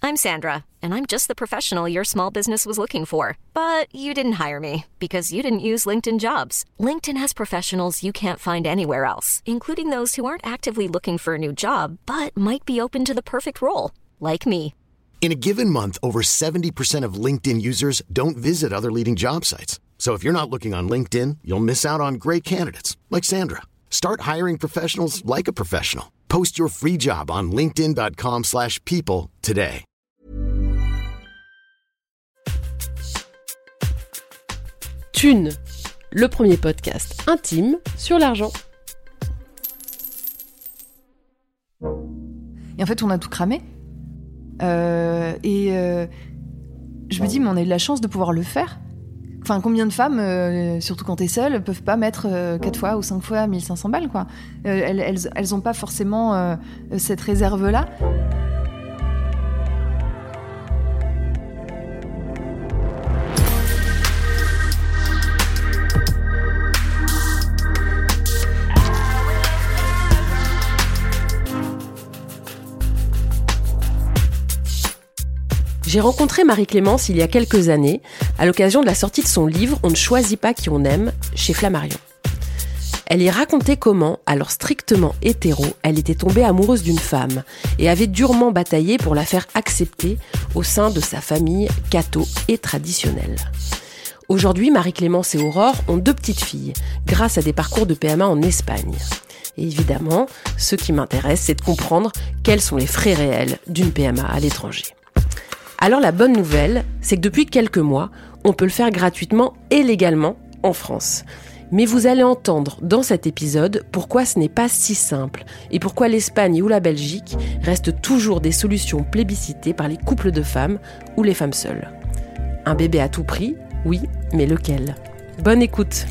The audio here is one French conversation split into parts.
I'm Sandra, and I'm just the professional your small business was looking for. But you didn't hire me because you didn't use LinkedIn Jobs. LinkedIn has professionals you can't find anywhere else, including those who aren't actively looking for a new job, but might be open to the perfect role, like me. In a given month, over 70% of LinkedIn users don't visit other leading job sites. So if you're not looking on LinkedIn, you'll miss out on great candidates like Sandra. Start hiring professionals like a professional. Post your free job on linkedin.com/people today. Thune, le premier podcast intime sur l'argent. Et en fait, on a tout cramé. Je me dis, mais on a eu de la chance de pouvoir le faire. Enfin, combien de femmes, surtout quand t'es seule, peuvent pas mettre 4 fois ou 5 fois 1500 balles, quoi. Elles ont pas forcément cette réserve-là. J'ai rencontré Marie-Clémence il y a quelques années, à l'occasion de la sortie de son livre « On ne choisit pas qui on aime » chez Flammarion. Elle y racontait comment, alors strictement hétéro, elle était tombée amoureuse d'une femme et avait durement bataillé pour la faire accepter au sein de sa famille catho et traditionnelle. Aujourd'hui, Marie-Clémence et Aurore ont 2 petites filles, grâce à des parcours de PMA en Espagne. Et évidemment, ce qui m'intéresse, c'est de comprendre quels sont les frais réels d'une PMA à l'étranger. Alors la bonne nouvelle, c'est que depuis quelques mois, on peut le faire gratuitement et légalement en France. Mais vous allez entendre dans cet épisode pourquoi ce n'est pas si simple et pourquoi l'Espagne ou la Belgique restent toujours des solutions plébiscitées par les couples de femmes ou les femmes seules. Un bébé à tout prix, oui, mais lequel ? Bonne écoute.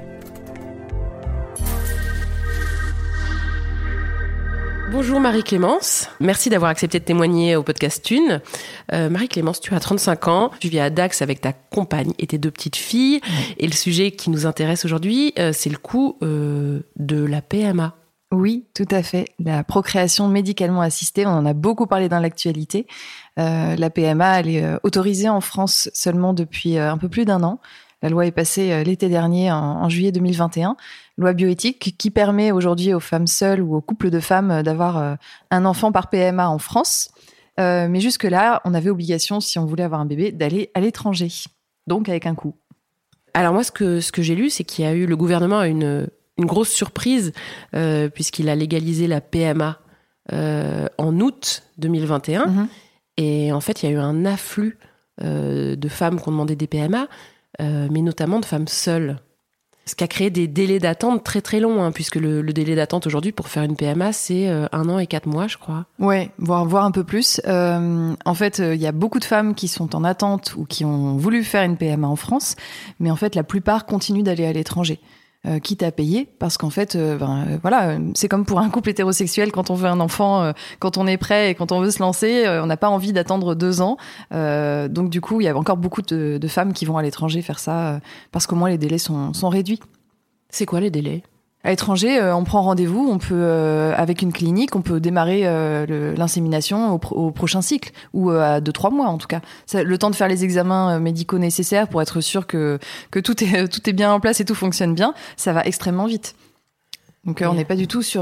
Bonjour Marie-Clémence, merci d'avoir accepté de témoigner au podcast Thune. Marie-Clémence, tu as 35 ans, tu vis à Dax avec ta compagne et tes 2 petites filles. Et le sujet qui nous intéresse aujourd'hui, c'est le coût de la PMA. Oui, tout à fait. La procréation médicalement assistée, on en a beaucoup parlé dans l'actualité. La PMA, elle est autorisée en France seulement depuis un peu plus d'1 an. La loi est passée l'été dernier, en juillet 2021. Loi bioéthique qui permet aujourd'hui aux femmes seules ou aux couples de femmes d'avoir un enfant par PMA en France. Mais jusque-là, on avait obligation, si on voulait avoir un bébé, d'aller à l'étranger. Donc avec un coût. Alors moi, ce que j'ai lu, c'est qu'il y a eu, le gouvernement a une grosse surprise, puisqu'il a légalisé la PMA en août 2021. Mm-hmm. Et en fait, il y a eu un afflux de femmes qui ont demandé des PMA, mais notamment de femmes seules. Ce qui a créé des délais d'attente très très longs, puisque le délai d'attente aujourd'hui pour faire une PMA, c'est 1 an et 4 mois, je crois. Ouais, voire un peu plus. En fait, il y a beaucoup de femmes qui sont en attente ou qui ont voulu faire une PMA en France, mais en fait, la plupart continuent d'aller à l'étranger. Quitte à payer, parce qu'en fait, voilà, c'est comme pour un couple hétérosexuel quand on veut un enfant, quand on est prêt et quand on veut se lancer, on n'a pas envie d'attendre 2 ans. Donc du coup, il y a encore beaucoup de femmes qui vont à l'étranger faire ça, parce qu'au moins les délais sont réduits. C'est quoi les délais ? À l'étranger, on prend rendez-vous, on peut avec une clinique, on peut démarrer l'insémination au prochain cycle, ou à 2-3 mois en tout cas. Le temps de faire les examens médicaux nécessaires pour être sûr que tout est bien en place et tout fonctionne bien, ça va extrêmement vite. Donc on n'est pas du tout sur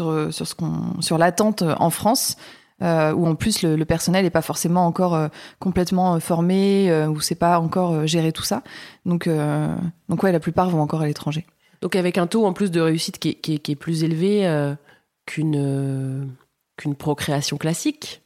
l'attente en France, où en plus le personnel n'est pas forcément encore complètement formé, où c'est pas encore géré tout ça. Donc ouais, la plupart vont encore à l'étranger. Donc avec un taux en plus de réussite qui est plus élevé qu'une procréation classique.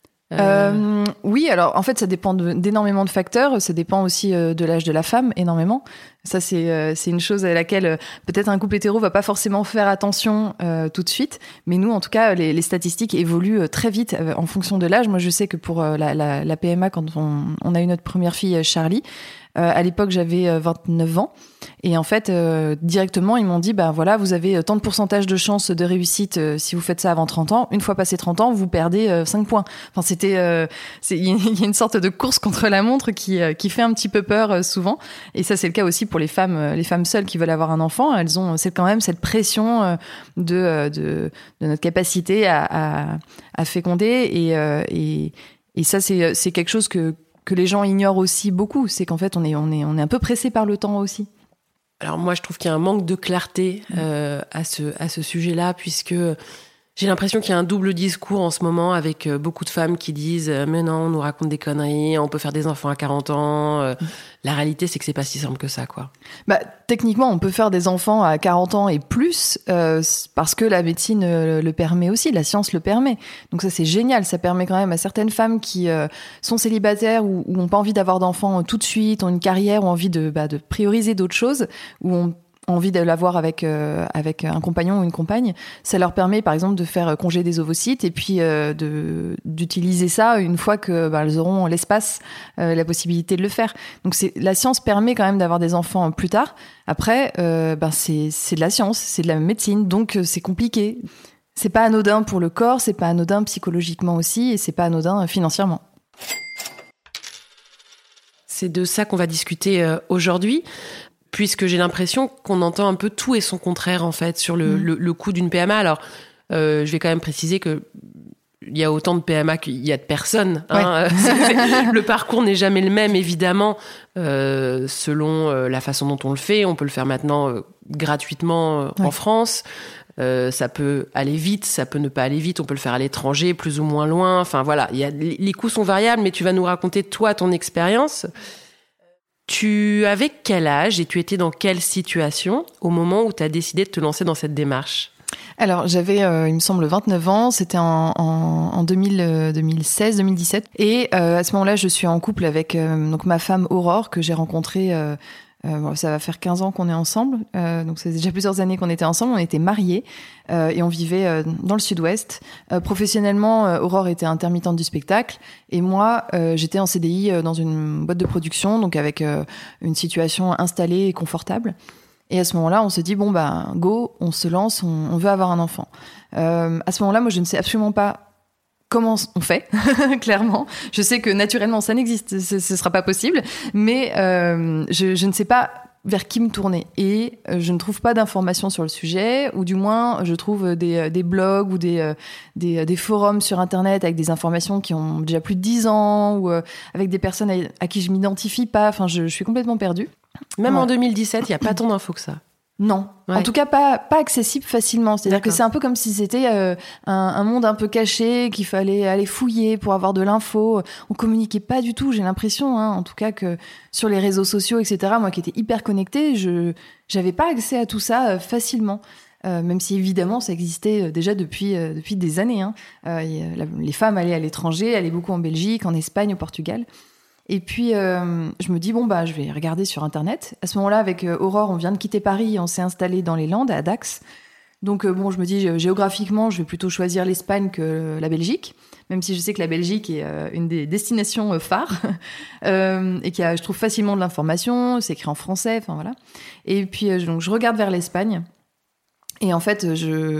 Oui, alors en fait ça dépend d'énormément de facteurs. Ça dépend aussi de l'âge de la femme énormément. Ça c'est une chose à laquelle peut-être un couple hétéro va pas forcément faire attention tout de suite. Mais nous en tout cas les statistiques évoluent très vite en fonction de l'âge. Moi je sais que pour la PMA quand on a eu notre première fille Charlie, à l'époque j'avais 29 ans. Et en fait, directement, ils m'ont dit, ben voilà, vous avez tant de pourcentage de chances de réussite si vous faites ça avant 30 ans. Une fois passé 30 ans, vous perdez 5 points. Enfin, il y a une sorte de course contre la montre qui fait un petit peu peur souvent. Et ça, c'est le cas aussi pour les femmes seules qui veulent avoir un enfant. C'est quand même cette pression de notre capacité à féconder Et ça, c'est quelque chose que les gens ignorent aussi beaucoup. C'est qu'en fait, on est un peu pressé par le temps aussi. Alors moi, je trouve qu'il y a un manque de clarté à ce sujet-là, puisque j'ai l'impression qu'il y a un double discours en ce moment avec beaucoup de femmes qui disent « Mais non, on nous raconte des conneries, on peut faire des enfants à 40 ans. » La réalité, c'est que c'est pas si simple que ça, quoi. Bah, techniquement, on peut faire des enfants à 40 ans et plus parce que la médecine le permet aussi, la science le permet. Donc ça, c'est génial. Ça permet quand même à certaines femmes qui sont célibataires ou n'ont pas envie d'avoir d'enfants tout de suite, ont une carrière, ont envie de prioriser d'autres choses, ou ont envie de l'avoir avec un compagnon ou une compagne, ça leur permet par exemple de faire congé des ovocytes et puis d'utiliser ça une fois que elles auront l'espace, la possibilité de le faire. Donc la science permet quand même d'avoir des enfants plus tard. Après c'est de la science, c'est de la médecine, donc c'est compliqué. C'est pas anodin pour le corps, c'est pas anodin psychologiquement aussi, et c'est pas anodin financièrement. C'est de ça qu'on va discuter aujourd'hui. Puisque j'ai l'impression qu'on entend un peu tout et son contraire, en fait, sur le coût d'une PMA. Alors, je vais quand même préciser que il y a autant de PMA qu'il y a de personnes. Hein. Ouais. Le parcours n'est jamais le même, évidemment, selon la façon dont on le fait. On peut le faire maintenant gratuitement en France. Ça peut aller vite, ça peut ne pas aller vite. On peut le faire à l'étranger, plus ou moins loin. Enfin, voilà, les coûts sont variables, mais tu vas nous raconter, toi, ton expérience. Tu avais quel âge et tu étais dans quelle situation au moment où tu as décidé de te lancer dans cette démarche ? Alors, j'avais, il me semble, 29 ans. C'était en 2016-2017. Et à ce moment-là, je suis en couple avec donc ma femme Aurore, que j'ai rencontrée... ça va faire 15 ans qu'on est ensemble. Donc, c'est déjà plusieurs années qu'on était ensemble. On était mariés et on vivait dans le sud-ouest. Professionnellement, Aurore était intermittente du spectacle. Et moi, j'étais en CDI dans une boîte de production, donc avec une situation installée et confortable. Et à ce moment-là, on se dit, bon, go, on se lance, on veut avoir un enfant. À ce moment-là, moi, je ne sais absolument pas comment on fait, clairement. Je sais que naturellement, ça n'existe, ce sera pas possible, mais je ne sais pas vers qui me tourner. Et je ne trouve pas d'informations sur le sujet, ou du moins, je trouve des blogs ou des forums sur Internet avec des informations qui ont déjà plus de 10 ans, ou avec des personnes à qui je m'identifie pas. Enfin, je suis complètement perdue. Même en 2017, il n'y a pas tant d'infos que ça. Non. Ouais. En tout cas, pas accessible facilement. C'est-à-dire que c'est un peu comme si c'était un monde un peu caché, qu'il fallait aller fouiller pour avoir de l'info. On communiquait pas du tout, j'ai l'impression, en tout cas, que sur les réseaux sociaux, etc., moi qui étais hyper connectée, j'avais pas accès à tout ça facilement. Même si évidemment ça existait déjà depuis des années. Les femmes allaient à l'étranger, allaient beaucoup en Belgique, en Espagne, au Portugal. Et puis, je me dis, je vais regarder sur Internet. À ce moment-là, avec Aurore, on vient de quitter Paris, on s'est installé dans les Landes, à Dax. Donc, je me dis, géographiquement, je vais plutôt choisir l'Espagne que la Belgique, même si je sais que la Belgique est une des destinations phares, et qu'il y a, je trouve, facilement de l'information, c'est écrit en français, enfin voilà. Et puis, donc, je regarde vers l'Espagne, et en fait,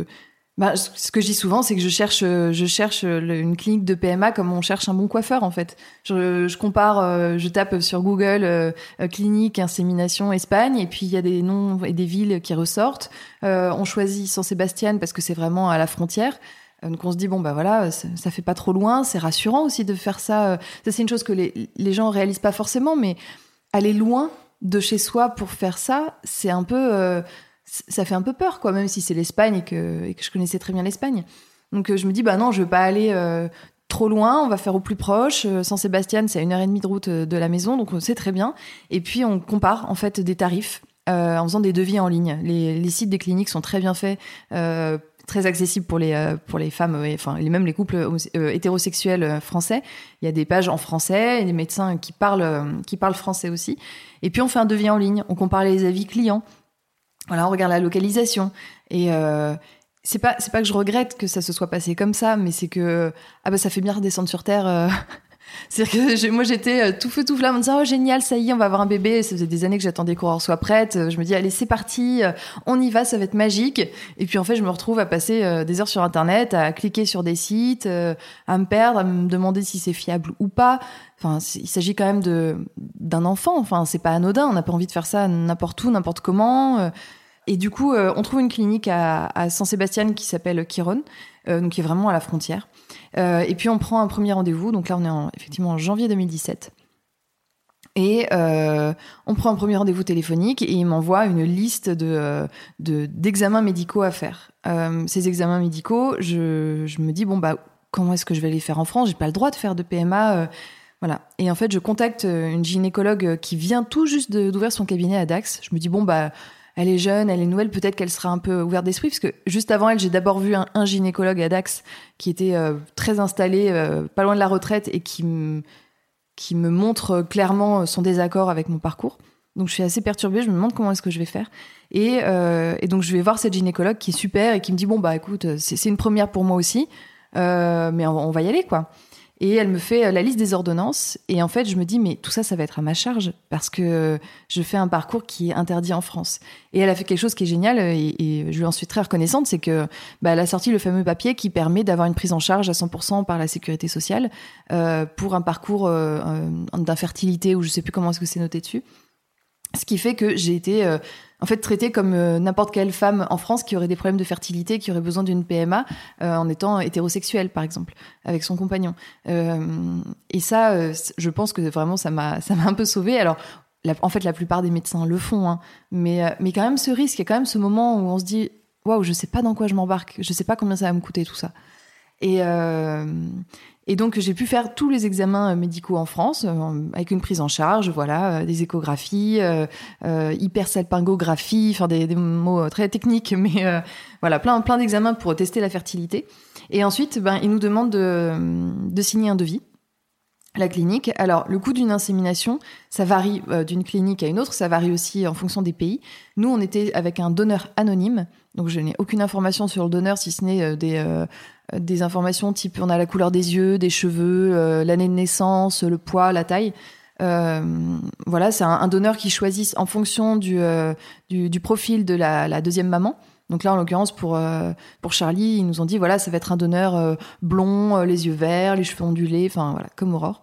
ce que je dis souvent, c'est que je cherche une clinique de PMA comme on cherche un bon coiffeur, en fait. Je compare, je tape sur Google clinique, insémination, Espagne, et puis il y a des noms et des villes qui ressortent. On choisit San Sebastián parce que c'est vraiment à la frontière. Donc on se dit, ça fait pas trop loin, c'est rassurant aussi de faire ça. Ça, c'est une chose que les gens réalisent pas forcément, mais aller loin de chez soi pour faire ça, c'est un peu... ça fait un peu peur, quoi, même si c'est l'Espagne et que je connaissais très bien l'Espagne. Donc je me dis, non, je veux pas aller trop loin, on va faire au plus proche. San Sebastián, c'est à 1h30 de route de la maison, donc on sait très bien. Et puis on compare en fait des tarifs en faisant des devis en ligne. Les sites des cliniques sont très bien faits, très accessibles pour les femmes, même les couples hétérosexuels français. Il y a des pages en français, et des médecins qui parlent français aussi. Et puis on fait un devis en ligne, on compare les avis clients. Voilà, on regarde la localisation. Et c'est pas que je regrette que ça se soit passé comme ça, mais c'est que ça fait bien redescendre sur terre. C'est-à-dire que moi j'étais tout feu tout flamme en me disant, oh génial, ça y est, on va avoir un bébé. Ça faisait des années que j'attendais qu'Aurore soit prête. Je me dis, allez, c'est parti, on y va, ça va être magique. Et puis en fait, je me retrouve à passer des heures sur Internet, à cliquer sur des sites, à me perdre, à me demander si c'est fiable ou pas. Enfin, il s'agit quand même d'un enfant. Enfin, c'est pas anodin. On n'a pas envie de faire ça n'importe où, n'importe comment. Et du coup, on trouve une clinique à San Sebastián qui s'appelle Quirón, donc qui est vraiment à la frontière. Et puis on prend un premier rendez-vous, donc là on est effectivement en janvier 2017. Et on prend un premier rendez-vous téléphonique et il m'envoie une liste d'examens médicaux à faire. Ces examens médicaux, je me dis, comment est-ce que je vais les faire en France ? J'ai pas le droit de faire de PMA. Voilà. Et en fait, je contacte une gynécologue qui vient tout juste d'ouvrir son cabinet à Dax. Je me dis, elle est jeune, elle est nouvelle, peut-être qu'elle sera un peu ouverte d'esprit, parce que juste avant elle, j'ai d'abord vu un gynécologue à Dax qui était très installé, pas loin de la retraite, et qui me montre clairement son désaccord avec mon parcours. Donc je suis assez perturbée, je me demande comment est-ce que je vais faire. Et donc je vais voir cette gynécologue qui est super et qui me dit, écoute, c'est une première pour moi aussi, mais on va y aller, quoi. Et elle me fait la liste des ordonnances. Et en fait, je me dis, mais tout ça, ça va être à ma charge parce que je fais un parcours qui est interdit en France. Et elle a fait quelque chose qui est génial et je lui en suis très reconnaissante, c'est que elle a sorti le fameux papier qui permet d'avoir une prise en charge à 100% par la sécurité sociale pour un parcours d'infertilité, ou je sais plus comment est-ce que c'est noté dessus. Ce qui fait que j'ai été traitée comme n'importe quelle femme en France qui aurait des problèmes de fertilité, qui aurait besoin d'une PMA en étant hétérosexuelle, par exemple, avec son compagnon. Et ça, je pense que vraiment ça m'a un peu sauvée. Alors, la plupart des médecins le font, hein, mais quand même ce risque, il y a quand même ce moment où on se dit, waouh, je sais pas dans quoi je m'embarque, je sais pas combien ça va me coûter tout ça. Et donc j'ai pu faire tous les examens médicaux en France avec une prise en charge, des échographies, hypersalpingographie, enfin des mots très techniques, mais plein d'examens pour tester la fertilité. Et ensuite, ils nous demandent de signer un devis. La clinique. Alors, le coût d'une insémination, ça varie d'une clinique à une autre, ça varie aussi en fonction des pays. Nous, on était avec un donneur anonyme, donc je n'ai aucune information sur le donneur, si ce n'est des informations type on a la couleur des yeux, des cheveux, l'année de naissance, le poids, la taille. C'est un donneur qui choisit en fonction du profil de la deuxième maman. Donc là, en l'occurrence, pour Charlie, ils nous ont dit, ça va être un donneur blond, les yeux verts, les cheveux ondulés, comme Aurore.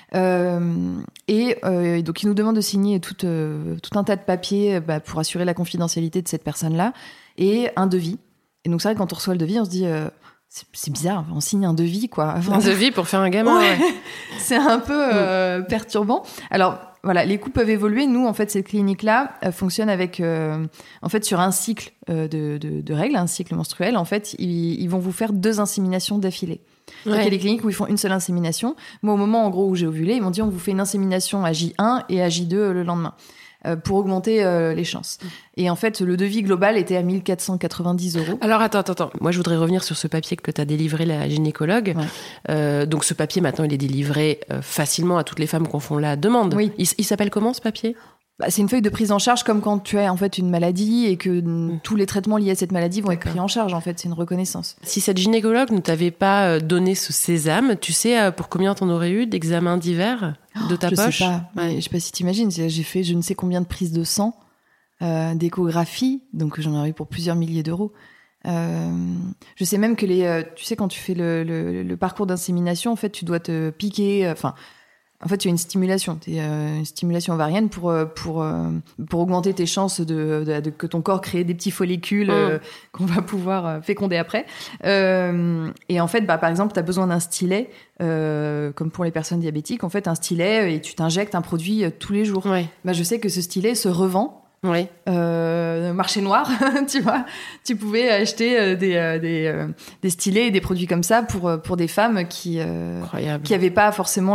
Et donc, ils nous demandent de signer tout un tas de papiers pour assurer la confidentialité de cette personne-là, et un devis. Et donc, c'est vrai que quand on reçoit le devis, on se dit... c'est bizarre, on signe un devis, quoi. Un devis pour faire un gamin, ouais. C'est un peu perturbant. Alors, les coûts peuvent évoluer. Nous, en fait, cette clinique-là fonctionne avec... sur un cycle de règles, un cycle menstruel, en fait, ils vont vous faire 2 inséminations d'affilée. Ouais. Donc, il y a des cliniques où ils font une seule insémination. Moi, au moment, en gros, où j'ai ovulé, ils m'ont dit, on vous fait une insémination à J1 et à J2 le lendemain. Pour augmenter les chances. Et en fait, le devis global était à 1 490 €. Alors, attends. Moi, je voudrais revenir sur ce papier que tu as délivré la gynécologue. Ouais. Donc, ce papier, maintenant, il est délivré facilement à toutes les femmes qui en font la demande. Oui. Il s'appelle comment, ce papier ? C'est une feuille de prise en charge comme quand tu as en fait une maladie et que tous les traitements liés à cette maladie vont être pris en charge. En fait, c'est une reconnaissance. Si cette gynécologue ne t'avait pas donné ce sésame, tu sais pour combien t'en aurais eu d'examens divers de ta poche ? Je sais pas. Ouais. Je sais pas si t'imagines. J'ai fait je ne sais combien de prises de sang, d'échographie, donc j'en aurais eu pour plusieurs milliers d'euros. Je sais même que tu sais quand tu fais le parcours d'insémination, en fait, tu dois te piquer. En fait, tu as une stimulation ovarienne pour augmenter tes chances que ton corps crée des petits follicules qu'on va pouvoir féconder après. Et en fait, par exemple, tu as besoin d'un stylet, comme pour les personnes diabétiques. En fait, un stylet, et tu t'injectes un produit tous les jours. Ouais. Je sais que ce stylet se revend. Oui. Marché noir, tu vois. Tu pouvais acheter des stylets et des produits comme ça pour des femmes qui avaient pas forcément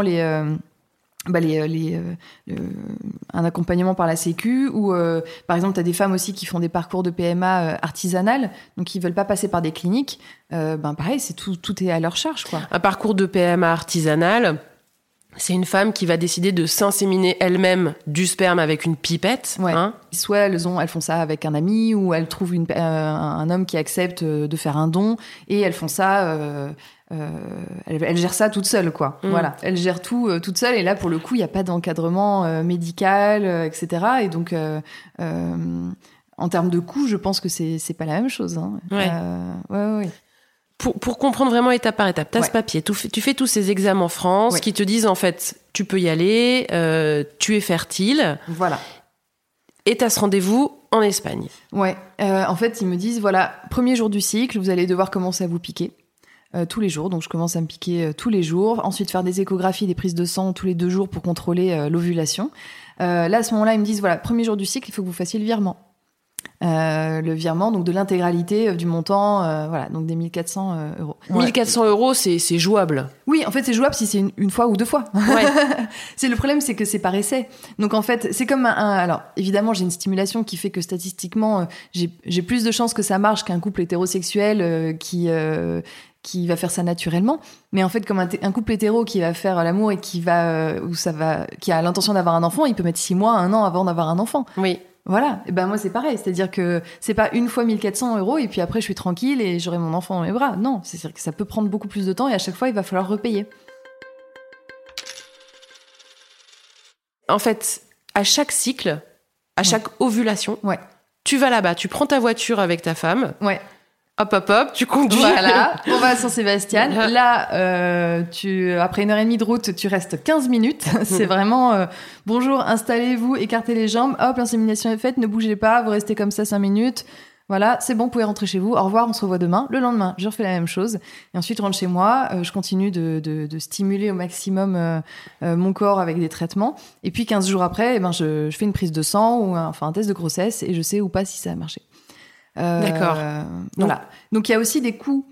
un accompagnement par la Sécu, ou par exemple, tu as des femmes aussi qui font des parcours de PMA artisanales, donc qui veulent pas passer par des cliniques. Pareil, c'est tout est à leur charge, quoi. Un parcours de PMA artisanal, c'est une femme qui va décider de s'inséminer elle-même du sperme avec une pipette. Ouais. Soit elles font ça avec un ami, ou elles trouvent un homme qui accepte de faire un don, et elles font ça... elle gère ça toute seule, quoi. Voilà, elle gère tout toute seule, et là pour le coup il y a pas d'encadrement médical, etc. Et donc en termes de coût, je pense que c'est pas la même chose, hein. Ouais. Pour comprendre vraiment étape par étape, t'as ce papier, tu fais tous ces examens en France qui te disent en fait tu peux y aller, tu es fertile. Voilà. Et t'as ce rendez-vous en Espagne. Ouais. En fait, ils me disent, premier jour du cycle, vous allez devoir commencer à vous piquer. tous les jours. Donc, je commence à me piquer tous les jours. Ensuite, faire des échographies, des prises de sang tous les 2 jours pour contrôler l'ovulation. Là, à ce moment-là, ils me disent, voilà, premier jour du cycle, il faut que vous fassiez le virement. Le virement donc de l'intégralité du montant, voilà, donc des 1400 euros. 1400 euros, c'est jouable. Oui, en fait, c'est jouable si c'est une fois ou 2 fois. Ouais. C'est le problème, c'est que c'est par essai. Donc en fait, c'est comme alors évidemment, j'ai une stimulation qui fait que statistiquement, j'ai plus de chances que ça marche qu'un couple hétérosexuel qui va faire ça naturellement. Mais en fait, comme un couple hétéro qui va faire l'amour et qui a l'intention d'avoir un enfant, il peut mettre 6 mois, 1 an avant d'avoir un enfant. Oui. Voilà, et ben moi c'est pareil, c'est-à-dire que c'est pas une fois 1400 euros et puis après je suis tranquille et j'aurai mon enfant dans mes bras. Non, c'est-à-dire que ça peut prendre beaucoup plus de temps et à chaque fois il va falloir repayer. En fait, à chaque cycle, à chaque ovulation, Ouais. tu vas là-bas, tu prends ta voiture avec ta femme, Ouais. hop, tu conduis. Voilà, on va à Saint-Sébastien. Là, après 1h30 de route, tu restes 15 minutes. C'est vraiment bonjour, installez-vous, écartez les jambes, hop, l'insémination est faite, ne bougez pas, vous restez comme ça 5 minutes. Voilà, c'est bon, vous pouvez rentrer chez vous. Au revoir, on se revoit demain. Le lendemain, je refais la même chose. Et ensuite, je rentre chez moi. Je continue de stimuler au maximum mon corps avec des traitements. Et puis, 15 jours après, je fais une prise de sang ou un test de grossesse et je sais ou pas si ça a marché. D'accord. Voilà. Donc il y a aussi des coûts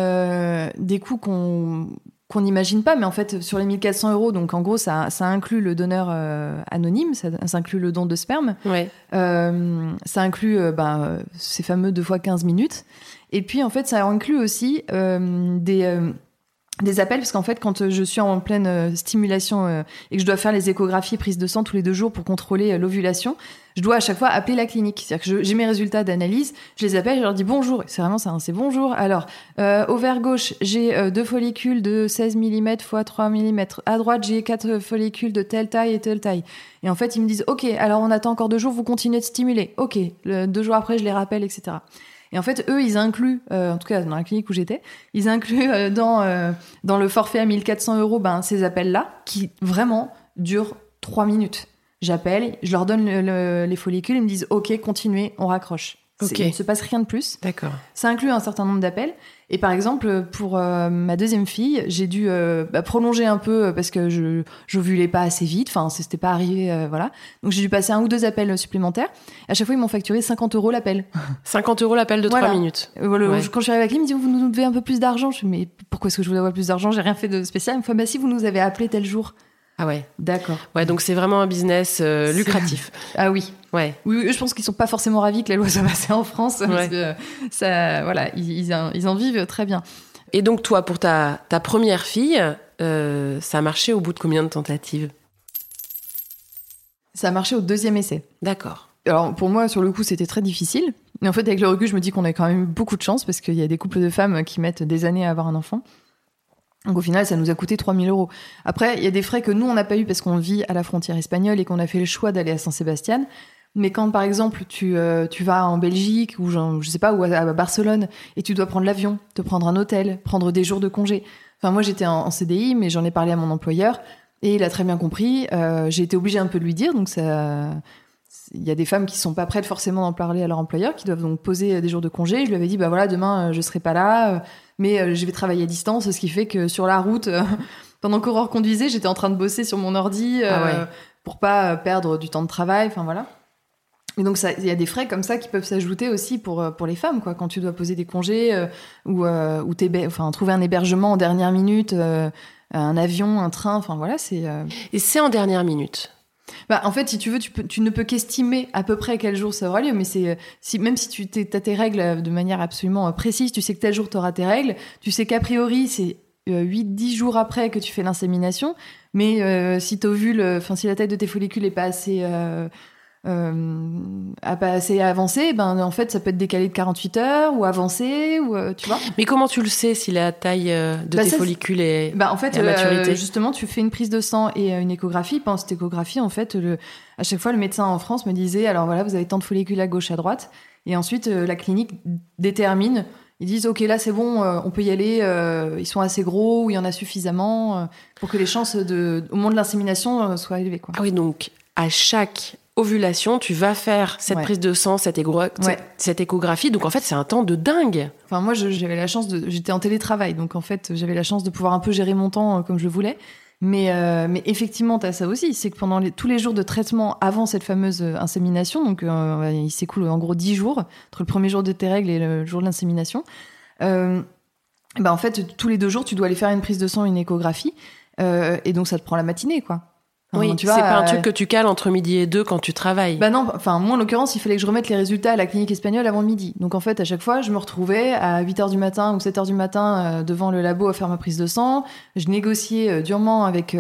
qu'on n'imagine pas, mais en fait sur les 1400 euros, donc en gros ça inclut le donneur anonyme, ça inclut le don de sperme, Ouais. ça inclut ces fameux 2 fois 15 minutes, et puis en fait ça inclut aussi des appels, parce qu'en fait, quand je suis en pleine stimulation et que je dois faire les échographies, prises de sang tous les 2 jours pour contrôler l'ovulation, je dois à chaque fois appeler la clinique. C'est-à-dire que j'ai mes résultats d'analyse, je les appelle, je leur dis bonjour. C'est vraiment ça, c'est bonjour. Alors, ovaire gauche, j'ai 2 follicules de 16 mm x 3 mm. À droite, j'ai 4 follicules de telle taille et telle taille. Et en fait, ils me disent, OK, alors on attend encore 2 jours, vous continuez de stimuler. OK, 2 jours après, je les rappelle, etc. Et en fait, eux, ils incluent, en tout cas dans la clinique où j'étais, ils incluent dans le forfait à 1400 euros ces appels-là qui vraiment durent 3 minutes. J'appelle, je leur donne les follicules, ils me disent « Ok, continuez, on raccroche ». Ok. Il ne se passe rien de plus. D'accord. Ça inclut un certain nombre d'appels. Et par exemple, pour ma deuxième fille, j'ai dû prolonger un peu parce que je n'ovulais pas assez vite. Enfin, c'était pas arrivé, voilà. Donc j'ai dû passer 1 ou 2 appels supplémentaires. À chaque fois, ils m'ont facturé 50 € l'appel. 50 € l'appel de 3 minutes. Ouais. Quand je suis arrivée avec lui, il me dit vous nous devez un peu plus d'argent. Je dis mais pourquoi est-ce que je vous dois plus d'argent? J'ai rien fait de spécial. Il me fait bah si vous nous avez appelé tel jour. Ah ouais. D'accord. Ouais, donc c'est vraiment un business lucratif. Ah oui. Ouais. Oui, je pense qu'ils sont pas forcément ravis que la loi soit passée en France. Parce que ça, voilà, ils en vivent très bien. Et donc toi, pour ta première fille, ça a marché au bout de combien de tentatives? Ça a marché au 2e essai. D'accord. Alors pour moi, sur le coup, c'était très difficile. Mais en fait, avec le recul, je me dis qu'on a quand même eu beaucoup de chance parce qu'il y a des couples de femmes qui mettent des années à avoir un enfant. Donc au final, ça nous a coûté 3 000 €. Après, il y a des frais que nous, on n'a pas eu parce qu'on vit à la frontière espagnole et qu'on a fait le choix d'aller à Saint-Sébastien. Mais quand, par exemple, tu vas en Belgique ou je sais pas, ou à Barcelone et tu dois prendre l'avion, te prendre un hôtel, prendre des jours de congé. Enfin, moi, j'étais en CDI, mais j'en ai parlé à mon employeur et il a très bien compris. J'ai été obligée un peu de lui dire, donc ça... Il y a des femmes qui sont pas prêtes forcément d'en parler à leur employeur, qui doivent donc poser des jours de congé. Je lui avais dit, bah voilà, demain, je serai pas là, mais je vais travailler à distance, ce qui fait que sur la route, pendant qu'Aurore conduisait, j'étais en train de bosser sur mon ordi pour pas perdre du temps de travail, enfin voilà. Et donc il y a des frais comme ça qui peuvent s'ajouter aussi pour les femmes, quoi, quand tu dois poser des congés ou trouver un hébergement en dernière minute, un avion, un train, enfin voilà, c'est. Et c'est en dernière minute. Bah, en fait, si tu veux, tu ne peux qu'estimer à peu près quel jour ça aura lieu, mais même si tu as tes règles de manière absolument précise, tu sais que tel jour tu auras tes règles, tu sais qu'a priori c'est 8-10 jours après que tu fais l'insémination, mais si si la taille de tes follicules est pas assez avancée, en fait ça peut être décalé de 48 heures ou avancé, ou tu vois. Mais comment tu le sais si la taille de tes follicules est en fait, à maturité justement, tu fais une prise de sang et une échographie. Pendant cette échographie, en fait, à chaque fois, le médecin en France me disait, alors voilà, vous avez tant de follicules à gauche, à droite. Et ensuite, la clinique détermine. Ils disent, OK, là, c'est bon, on peut y aller. Ils sont assez gros, ou il y en a suffisamment pour que les chances au moment de l'insémination soient élevées, quoi. Ah oui, donc à chaque ovulation, tu vas faire cette prise de sang, cette échographie. Donc en fait, c'est un temps de dingue. Enfin, moi, j'avais la chance j'étais en télétravail, donc en fait, j'avais la chance de pouvoir un peu gérer mon temps comme je voulais. Mais effectivement, t'as ça aussi, c'est que pendant tous les jours de traitement avant cette fameuse insémination, donc il s'écoule en gros 10 jours, entre le premier jour de tes règles et le jour de l'insémination, en fait, tous les 2 jours, tu dois aller faire une prise de sang, une échographie, et donc ça te prend la matinée, quoi. Enfin, oui, tu vois, c'est pas un truc que tu cales entre midi et 2 quand tu travailles. Bah non, enfin moi en l'occurrence, il fallait que je remette les résultats à la clinique espagnole avant midi. Donc en fait, à chaque fois, je me retrouvais à 8h du matin ou 7h du matin devant le labo à faire ma prise de sang. Je négociais durement avec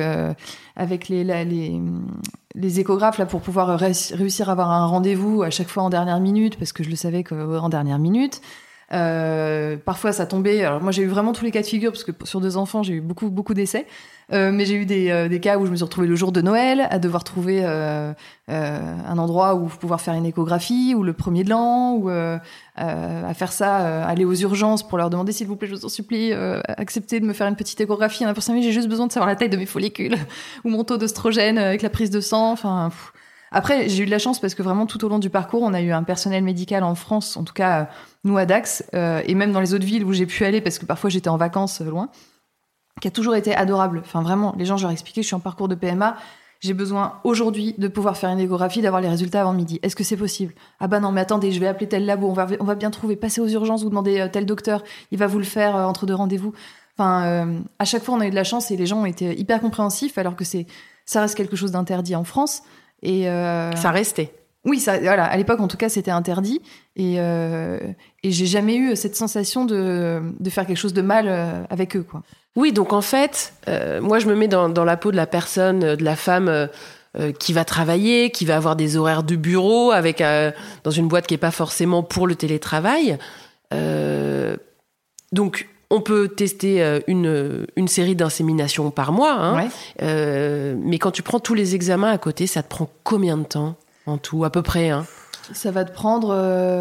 les échographes là pour pouvoir réussir à avoir un rendez-vous à chaque fois en dernière minute parce que je le savais qu'en dernière minute. Parfois ça tombait. Alors moi j'ai eu vraiment tous les cas de figure parce que sur 2 enfants j'ai eu beaucoup d'essais. Mais j'ai eu des cas où je me suis retrouvée le jour de Noël à devoir trouver un endroit où pouvoir faire une échographie ou le premier de l'an ou à faire ça, aller aux urgences pour leur demander s'il vous plaît je vous en supplie acceptez de me faire une petite échographie pour 5 minutes, j'ai juste besoin de savoir la taille de mes follicules ou mon taux d'oestrogène avec la prise de sang. Enfin après j'ai eu de la chance parce que vraiment tout au long du parcours on a eu un personnel médical en France, en tout cas nous à Dax et même dans les autres villes où j'ai pu aller parce que parfois j'étais en vacances loin, qui a toujours été adorable. Enfin, vraiment, les gens, je leur ai expliqué, je suis en parcours de PMA, j'ai besoin aujourd'hui de pouvoir faire une échographie, d'avoir les résultats avant midi. Est-ce que c'est possible ? Ah bah non, mais attendez, je vais appeler tel labo, on va bien trouver, passez aux urgences, vous demandez tel docteur, il va vous le faire entre 2 rendez-vous. Enfin, à chaque fois, on a eu de la chance et les gens ont été hyper compréhensifs, alors que ça reste quelque chose d'interdit en France. Et ça restait. Oui, voilà. À l'époque, en tout cas, c'était interdit. Et j'ai jamais eu cette sensation de faire quelque chose de mal avec eux, quoi. Oui, donc en fait, moi, je me mets dans la peau de la personne, de la femme qui va travailler, qui va avoir des horaires de bureau, avec dans une boîte qui n'est pas forcément pour le télétravail. Donc, on peut tester une série d'inséminations par mois. Hein, mais quand tu prends tous les examens à côté, ça te prend combien de temps en tout, à peu près Ça va te prendre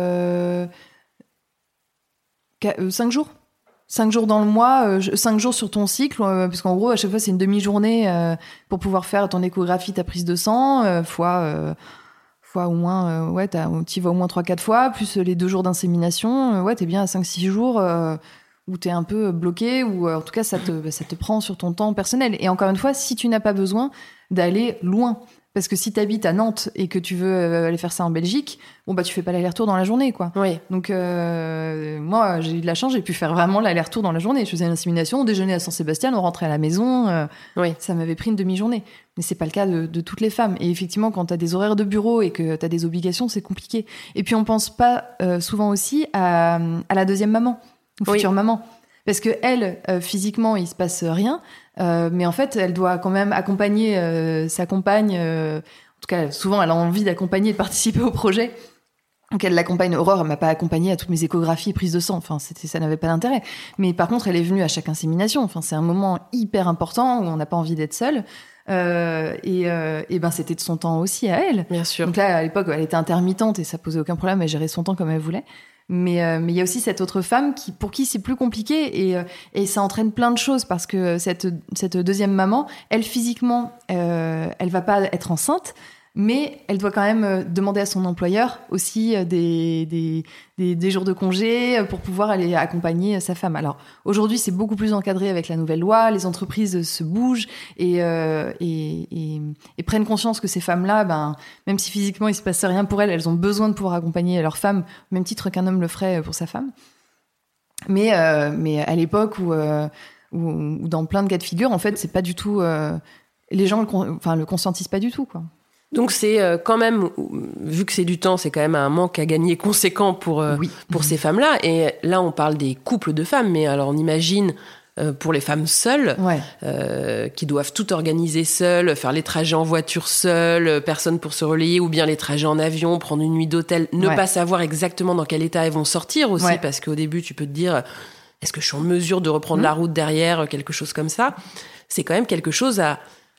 5 jours. 5 jours dans le mois, 5 jours sur ton cycle, parce qu'en gros, à chaque fois, c'est une demi-journée pour pouvoir faire ton échographie, ta prise de sang, fois au moins, t'y vas au moins 3-4 fois, plus les 2 jours d'insémination, t'es bien à 5-6 jours où t'es un peu bloqué, ou en tout cas, ça te prend sur ton temps personnel. Et encore une fois, si tu n'as pas besoin d'aller loin, parce que si t'habites à Nantes et que tu veux aller faire ça en Belgique, tu fais pas l'aller-retour dans la journée, quoi. Oui. Donc, moi, j'ai eu de la chance, j'ai pu faire vraiment l'aller-retour dans la journée. Je faisais une insémination, on déjeunait à Saint-Sébastien, on rentrait à la maison. Ça m'avait pris une demi-journée. Mais c'est pas le cas de toutes les femmes. Et effectivement, quand t'as des horaires de bureau et que t'as des obligations, c'est compliqué. Et puis, on pense pas souvent aussi à la deuxième maman, ou future maman. Parce que elle, physiquement, il se passe rien. Mais en fait, elle doit quand même accompagner sa compagne. En tout cas, souvent, elle a envie d'accompagner, de participer au projet. Donc, elle l'accompagne. Aurore, elle m'a pas accompagnée à toutes mes échographies, prises de sang. Enfin, ça n'avait pas d'intérêt. Mais par contre, elle est venue à chaque insémination. Enfin, c'est un moment hyper important où on n'a pas envie d'être seule. C'était de son temps aussi à elle. Bien sûr. Donc là, à l'époque, elle était intermittente et ça posait aucun problème. Elle gérait son temps comme elle voulait. Mais il y a aussi cette autre femme pour qui c'est plus compliqué et ça entraîne plein de choses parce que cette deuxième maman, elle physiquement, elle va pas être enceinte, mais elle doit quand même demander à son employeur aussi des jours de congé pour pouvoir aller accompagner sa femme. Alors aujourd'hui, c'est beaucoup plus encadré avec la nouvelle loi, les entreprises se bougent et prennent conscience que ces femmes-là, même si physiquement il se passe rien pour elles ont besoin de pouvoir accompagner leur femme au même titre qu'un homme le ferait pour sa femme. Mais à l'époque où dans plein de cas de figure, en fait, c'est pas du tout les gens le consentisent pas du tout, quoi. Donc c'est quand même, vu que c'est du temps, c'est quand même un manque à gagner conséquent pour ces femmes-là. Et là, on parle des couples de femmes, mais alors on imagine pour les femmes seules, qui doivent tout organiser seules, faire les trajets en voiture seules, personne pour se relayer, ou bien les trajets en avion, prendre une nuit d'hôtel, ne pas savoir exactement dans quel état elles vont sortir aussi, parce qu'au début, tu peux te dire, est-ce que je suis en mesure de reprendre la route derrière, quelque chose comme ça. C'est quand même quelque chose à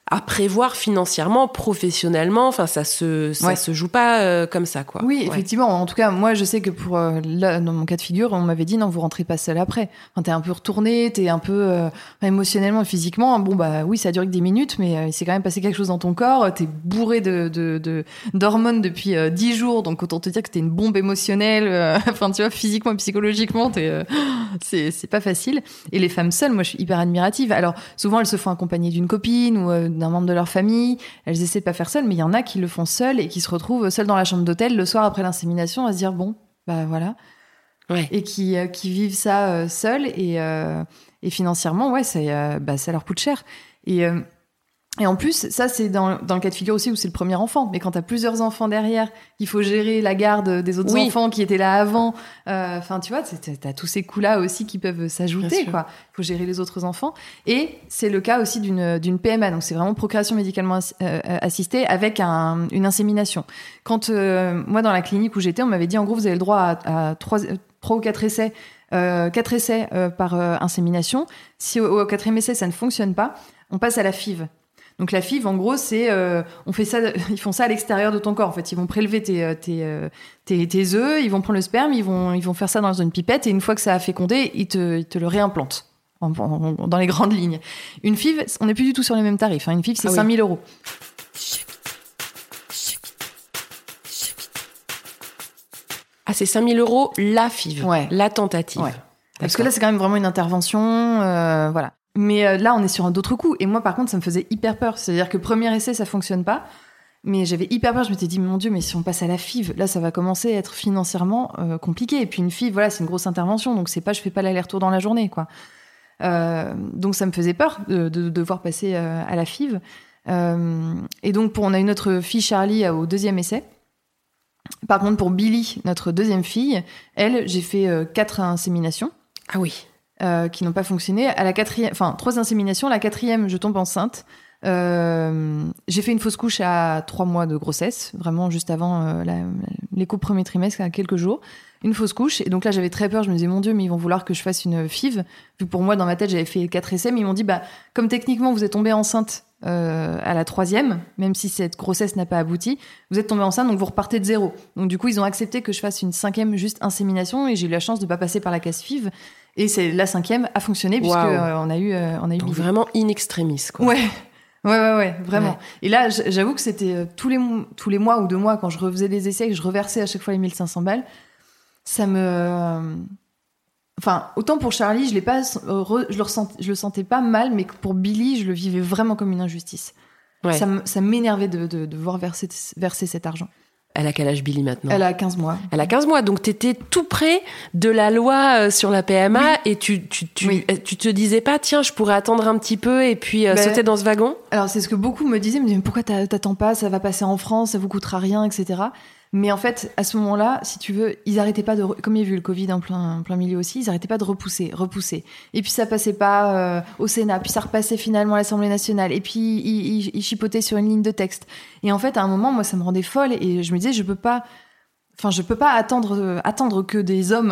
à prévoir financièrement, professionnellement. Enfin, ça se joue pas comme ça, quoi. Oui, effectivement. En tout cas, moi, je sais que là, dans mon cas de figure, on m'avait dit non, vous rentrez pas seul après. Enfin, t'es un peu retourné, t'es un peu émotionnellement et physiquement. Bon, bah oui, ça a duré que 10 minutes, mais il s'est quand même passé quelque chose dans ton corps. T'es bourré d'hormones depuis 10 jours, donc autant te dire que t'es une bombe émotionnelle. Enfin, tu vois, physiquement et psychologiquement, c'est pas facile. Et les femmes seules, moi, je suis hyper admirative. Alors, souvent, elles se font accompagner d'une copine ou d'un membre de leur famille. Elles essaient de pas faire seules, mais il y en a qui le font seules et qui se retrouvent seules dans la chambre d'hôtel le soir après l'insémination à se dire bon, bah voilà. Ouais. Et qui vivent ça seules et financièrement, ouais, ça leur coûte cher. Et en plus, ça, c'est dans le cas de figure aussi où c'est le premier enfant. Mais quand t'as plusieurs enfants derrière, il faut gérer la garde des autres enfants qui étaient là avant. Enfin, tu vois, t'as tous ces coûts-là aussi qui peuvent s'ajouter, quoi. Il faut gérer les autres enfants. Et c'est le cas aussi d'une PMA. Donc, c'est vraiment procréation médicalement assistée avec une insémination. Quand, moi, dans la clinique où j'étais, on m'avait dit, en gros, vous avez le droit à 3 ou 4 essais. 4 essais par insémination. Si au 4e essai, ça ne fonctionne pas, on passe à la FIV. Donc la FIV, en gros, c'est ils font ça à l'extérieur de ton corps. En fait, ils vont prélever tes œufs, ils vont prendre le sperme, ils vont faire ça dans une pipette et une fois que ça a fécondé, ils te le réimplantent dans les grandes lignes. Une FIV, on n'est plus du tout sur les mêmes tarifs. Hein. Une FIV, c'est 5 000 €. Ah, c'est 5 000 € la FIV, la tentative. Ouais. Parce que là, c'est quand même vraiment une intervention, voilà. Mais là, on est sur d'autres coups. Et moi, par contre, ça me faisait hyper peur. C'est-à-dire que premier essai, ça fonctionne pas. Mais j'avais hyper peur. Je m'étais dit, mon Dieu, mais si on passe à la FIV, là, ça va commencer à être financièrement compliqué. Et puis une FIV, voilà, c'est une grosse intervention. Donc, je fais pas l'aller-retour dans la journée, quoi. Donc, ça me faisait peur de devoir passer à la FIV. Et donc, on a une autre fille, Charlie, au 2e essai. Par contre, pour Billy, notre 2e fille, elle, j'ai fait 4 inséminations. Ah oui. Qui n'ont pas fonctionné. À la 4e, enfin 3 inséminations, la 4e, je tombe enceinte. J'ai fait une fausse couche à 3 mois de grossesse, vraiment juste avant l'écho premier trimestre, à quelques jours. Une fausse couche. Et donc là, j'avais très peur. Je me disais, mon Dieu, mais ils vont vouloir que je fasse une FIV. Vu que pour moi, dans ma tête, j'avais fait 4 essais, mais ils m'ont dit, bah, comme techniquement, vous êtes tombée enceinte à la 3e, même si cette grossesse n'a pas abouti, vous êtes tombée enceinte, donc vous repartez de 0. Donc du coup, ils ont accepté que je fasse une 5e juste insémination et j'ai eu la chance de pas passer par la case FIV. Et c'est la 5e a fonctionné puisque on a eu donc vraiment in extremis, quoi. Ouais, vraiment. Ouais. Et là, j'avoue que c'était tous les mois ou 2 mois quand je refaisais des essais et que je reversais à chaque fois les 1500 balles, ça me... Enfin, autant pour Charlie, je le sentais pas mal, mais pour Billy, je le vivais vraiment comme une injustice. Ouais. Ça m'énervait de devoir verser cet argent. Elle a quel âge, Billy, maintenant ? Elle a 15 mois. Elle a 15 mois, donc t'étais tout près de la loi sur la PMA et tu te disais pas, tiens, je pourrais attendre un petit peu et puis sauter dans ce wagon ? Alors, c'est ce que beaucoup me disaient, mais pourquoi t'attends pas ? Ça va passer en France, ça vous coûtera rien, etc. Mais en fait, à ce moment-là, si tu veux, ils arrêtaient pas comme il y a eu le Covid en plein milieu aussi, ils arrêtaient pas de repousser. Et puis ça passait pas au Sénat, puis ça repassait finalement à l'Assemblée nationale, et puis ils chipotaient sur une ligne de texte. Et en fait, à un moment, moi, ça me rendait folle, et je me disais, je peux pas attendre que des hommes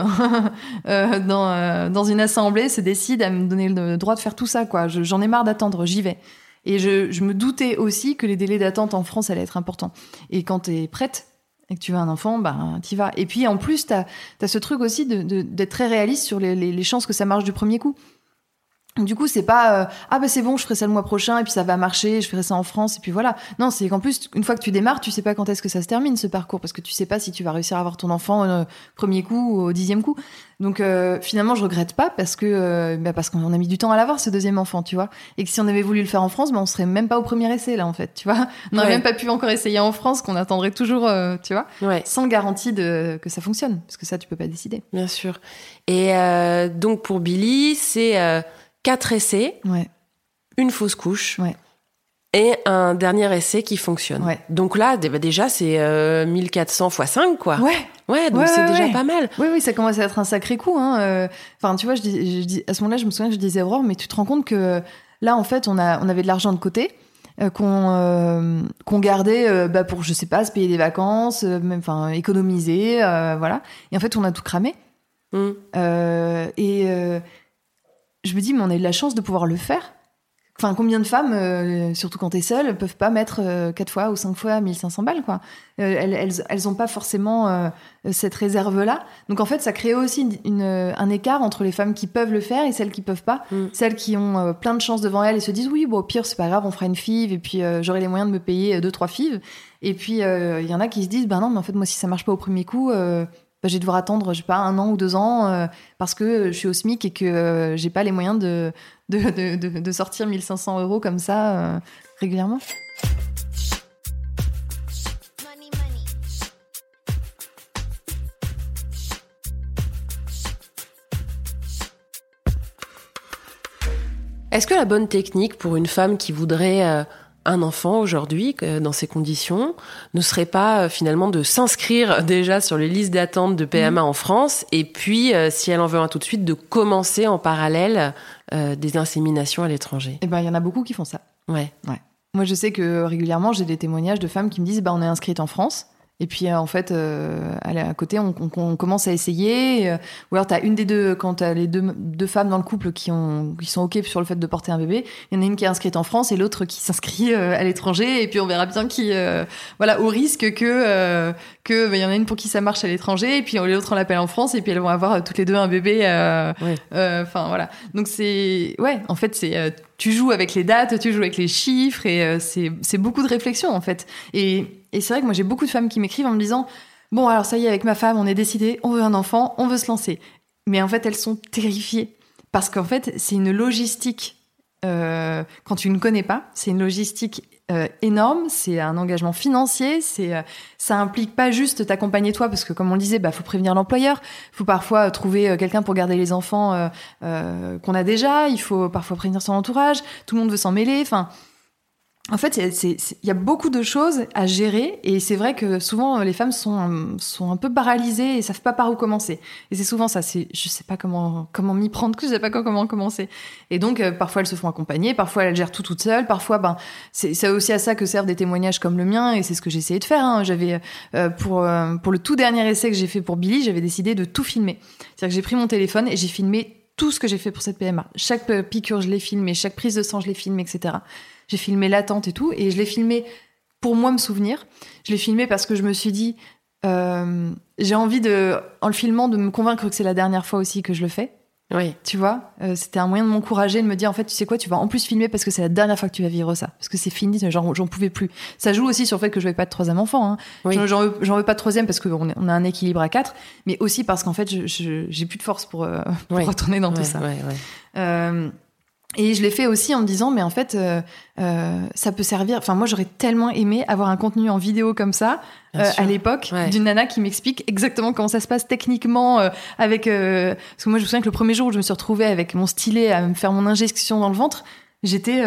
dans une assemblée se décident à me donner le droit de faire tout ça, quoi. J'en ai marre d'attendre, j'y vais. Et je me doutais aussi que les délais d'attente en France allaient être importants. Et quand t'es prête et que tu veux un enfant, ben t'y vas. Et puis en plus, t'as ce truc aussi d'être très réaliste sur les chances que ça marche du premier coup. Du coup, c'est pas c'est bon, je ferai ça le mois prochain et puis ça va marcher, je ferai ça en France et puis voilà. Non, c'est qu'en plus, une fois que tu démarres, tu sais pas quand est-ce que ça se termine ce parcours parce que tu sais pas si tu vas réussir à avoir ton enfant au premier coup ou au 10e coup. Donc finalement, je regrette pas parce qu'on a mis du temps à l'avoir ce 2e enfant, tu vois. Et que si on avait voulu le faire en France, on serait même pas au premier essai là en fait, tu vois. On n'aurait même pas pu encore essayer en France, qu'on attendrait toujours, tu vois, sans garantie que ça fonctionne parce que ça tu peux pas décider. Bien sûr. Et donc pour Billy, c'est 4 essais, une fausse couche et un dernier essai qui fonctionne. Ouais. Donc là, déjà, c'est 1400 x 5, quoi. Ouais, donc c'est déjà pas mal. Oui, ça commence à être un sacré coup. Enfin, tu vois, je dis, à ce moment-là, je me souviens que je disais, Aurore, mais tu te rends compte que là, en fait, on avait de l'argent de côté qu'on gardait pour, je sais pas, se payer des vacances, même, enfin, économiser, voilà. Et en fait, on a tout cramé. Je me dis, mais on a eu de la chance de pouvoir le faire combien de femmes, surtout quand t'es seule, peuvent pas mettre 4 fois ou 5 fois 1500 balles, quoi. Elles ont pas forcément cette réserve-là. Donc en fait, ça crée aussi un écart entre les femmes qui peuvent le faire et celles qui peuvent pas. Celles qui ont plein de chances devant elles et se disent oui, bon, au pire, c'est pas grave, on fera une FIV et puis j'aurai les moyens de me payer 2-3 FIV. Et puis il y en a qui se disent non, mais en fait, moi, si ça marche pas au premier coup, je vais devoir attendre, je sais pas, 1 an ou 2 ans parce que je suis au SMIC et que j'ai pas les moyens de sortir 1500 € comme ça régulièrement. Est-ce que la bonne technique pour une femme qui voudrait un enfant aujourd'hui, dans ces conditions, ne serait pas finalement de s'inscrire déjà sur les listes d'attente de PMA en France et puis, si elle en veut un tout de suite, de commencer en parallèle des inséminations à l'étranger? Eh ben, il y en a beaucoup qui font ça. Ouais. Moi, je sais que régulièrement, j'ai des témoignages de femmes qui me disent on est inscrite en France. Et puis, en fait, à côté, on commence à essayer. Ou alors, t'as une des deux, quand t'as les deux femmes dans le couple qui sont OK sur le fait de porter un bébé, il y en a une qui est inscrite en France et l'autre qui s'inscrit à l'étranger. Et puis, on verra bien qui, au risque que y en a une pour qui ça marche à l'étranger. Et puis, l'autre, on l'appelle en France. Et puis, elles vont avoir toutes les deux un bébé. Voilà. Donc, en fait, c'est, tu joues avec les dates, tu joues avec les chiffres et c'est beaucoup de réflexion, en fait. Et c'est vrai que moi, j'ai beaucoup de femmes qui m'écrivent en me disant « Bon, alors ça y est, avec ma femme, on est décidé, on veut un enfant, on veut se lancer. » Mais en fait, elles sont terrifiées. Parce qu'en fait, c'est une logistique, quand tu ne connais pas, c'est une logistique énorme, c'est un engagement financier, ça implique pas juste t'accompagner toi, parce que comme on le disait, faut prévenir l'employeur, faut parfois trouver quelqu'un pour garder les enfants qu'on a déjà, il faut parfois prévenir son entourage, tout le monde veut s'en mêler, En fait, il y a beaucoup de choses à gérer et c'est vrai que souvent les femmes sont un peu paralysées et savent pas par où commencer. Et c'est souvent ça, je sais pas comment m'y prendre, je sais pas comment commencer. Et donc parfois elles se font accompagner, parfois elles gèrent tout toutes seules, parfois c'est aussi à ça que servent des témoignages comme le mien et c'est ce que j'ai essayé de faire. J'avais pour le tout dernier essai que j'ai fait pour Billy, j'avais décidé de tout filmer. C'est-à-dire que j'ai pris mon téléphone et j'ai filmé tout ce que j'ai fait pour cette PMA. Chaque piqûre, je l'ai filmé, chaque prise de sang, je l'ai filmé, etc. J'ai filmé l'attente et tout, et je l'ai filmé pour moi me souvenir. Je l'ai filmé parce que je me suis dit, j'ai envie en le filmant, de me convaincre que c'est la dernière fois aussi que je le fais. Oui. Tu vois, c'était un moyen de m'encourager, de me dire, en fait, tu sais quoi, tu vas en plus filmer parce que c'est la dernière fois que tu vas vivre ça. Parce que c'est fini, j'en pouvais plus. Ça joue aussi sur le fait que je veux pas de 3e enfant. Hein. Oui. J'en veux pas de 3e parce qu'on a un équilibre à 4, mais aussi parce qu'en fait, j'ai plus de force pour retourner dans tout ça. Et je l'ai fait aussi en me disant, mais en fait, ça peut servir. Enfin, moi, j'aurais tellement aimé avoir un contenu en vidéo comme ça à l'époque, d'une nana qui m'explique exactement comment ça se passe techniquement avec. Parce que moi, je me souviens que le premier jour où je me suis retrouvée avec mon stylet à me faire mon injection dans le ventre, j'étais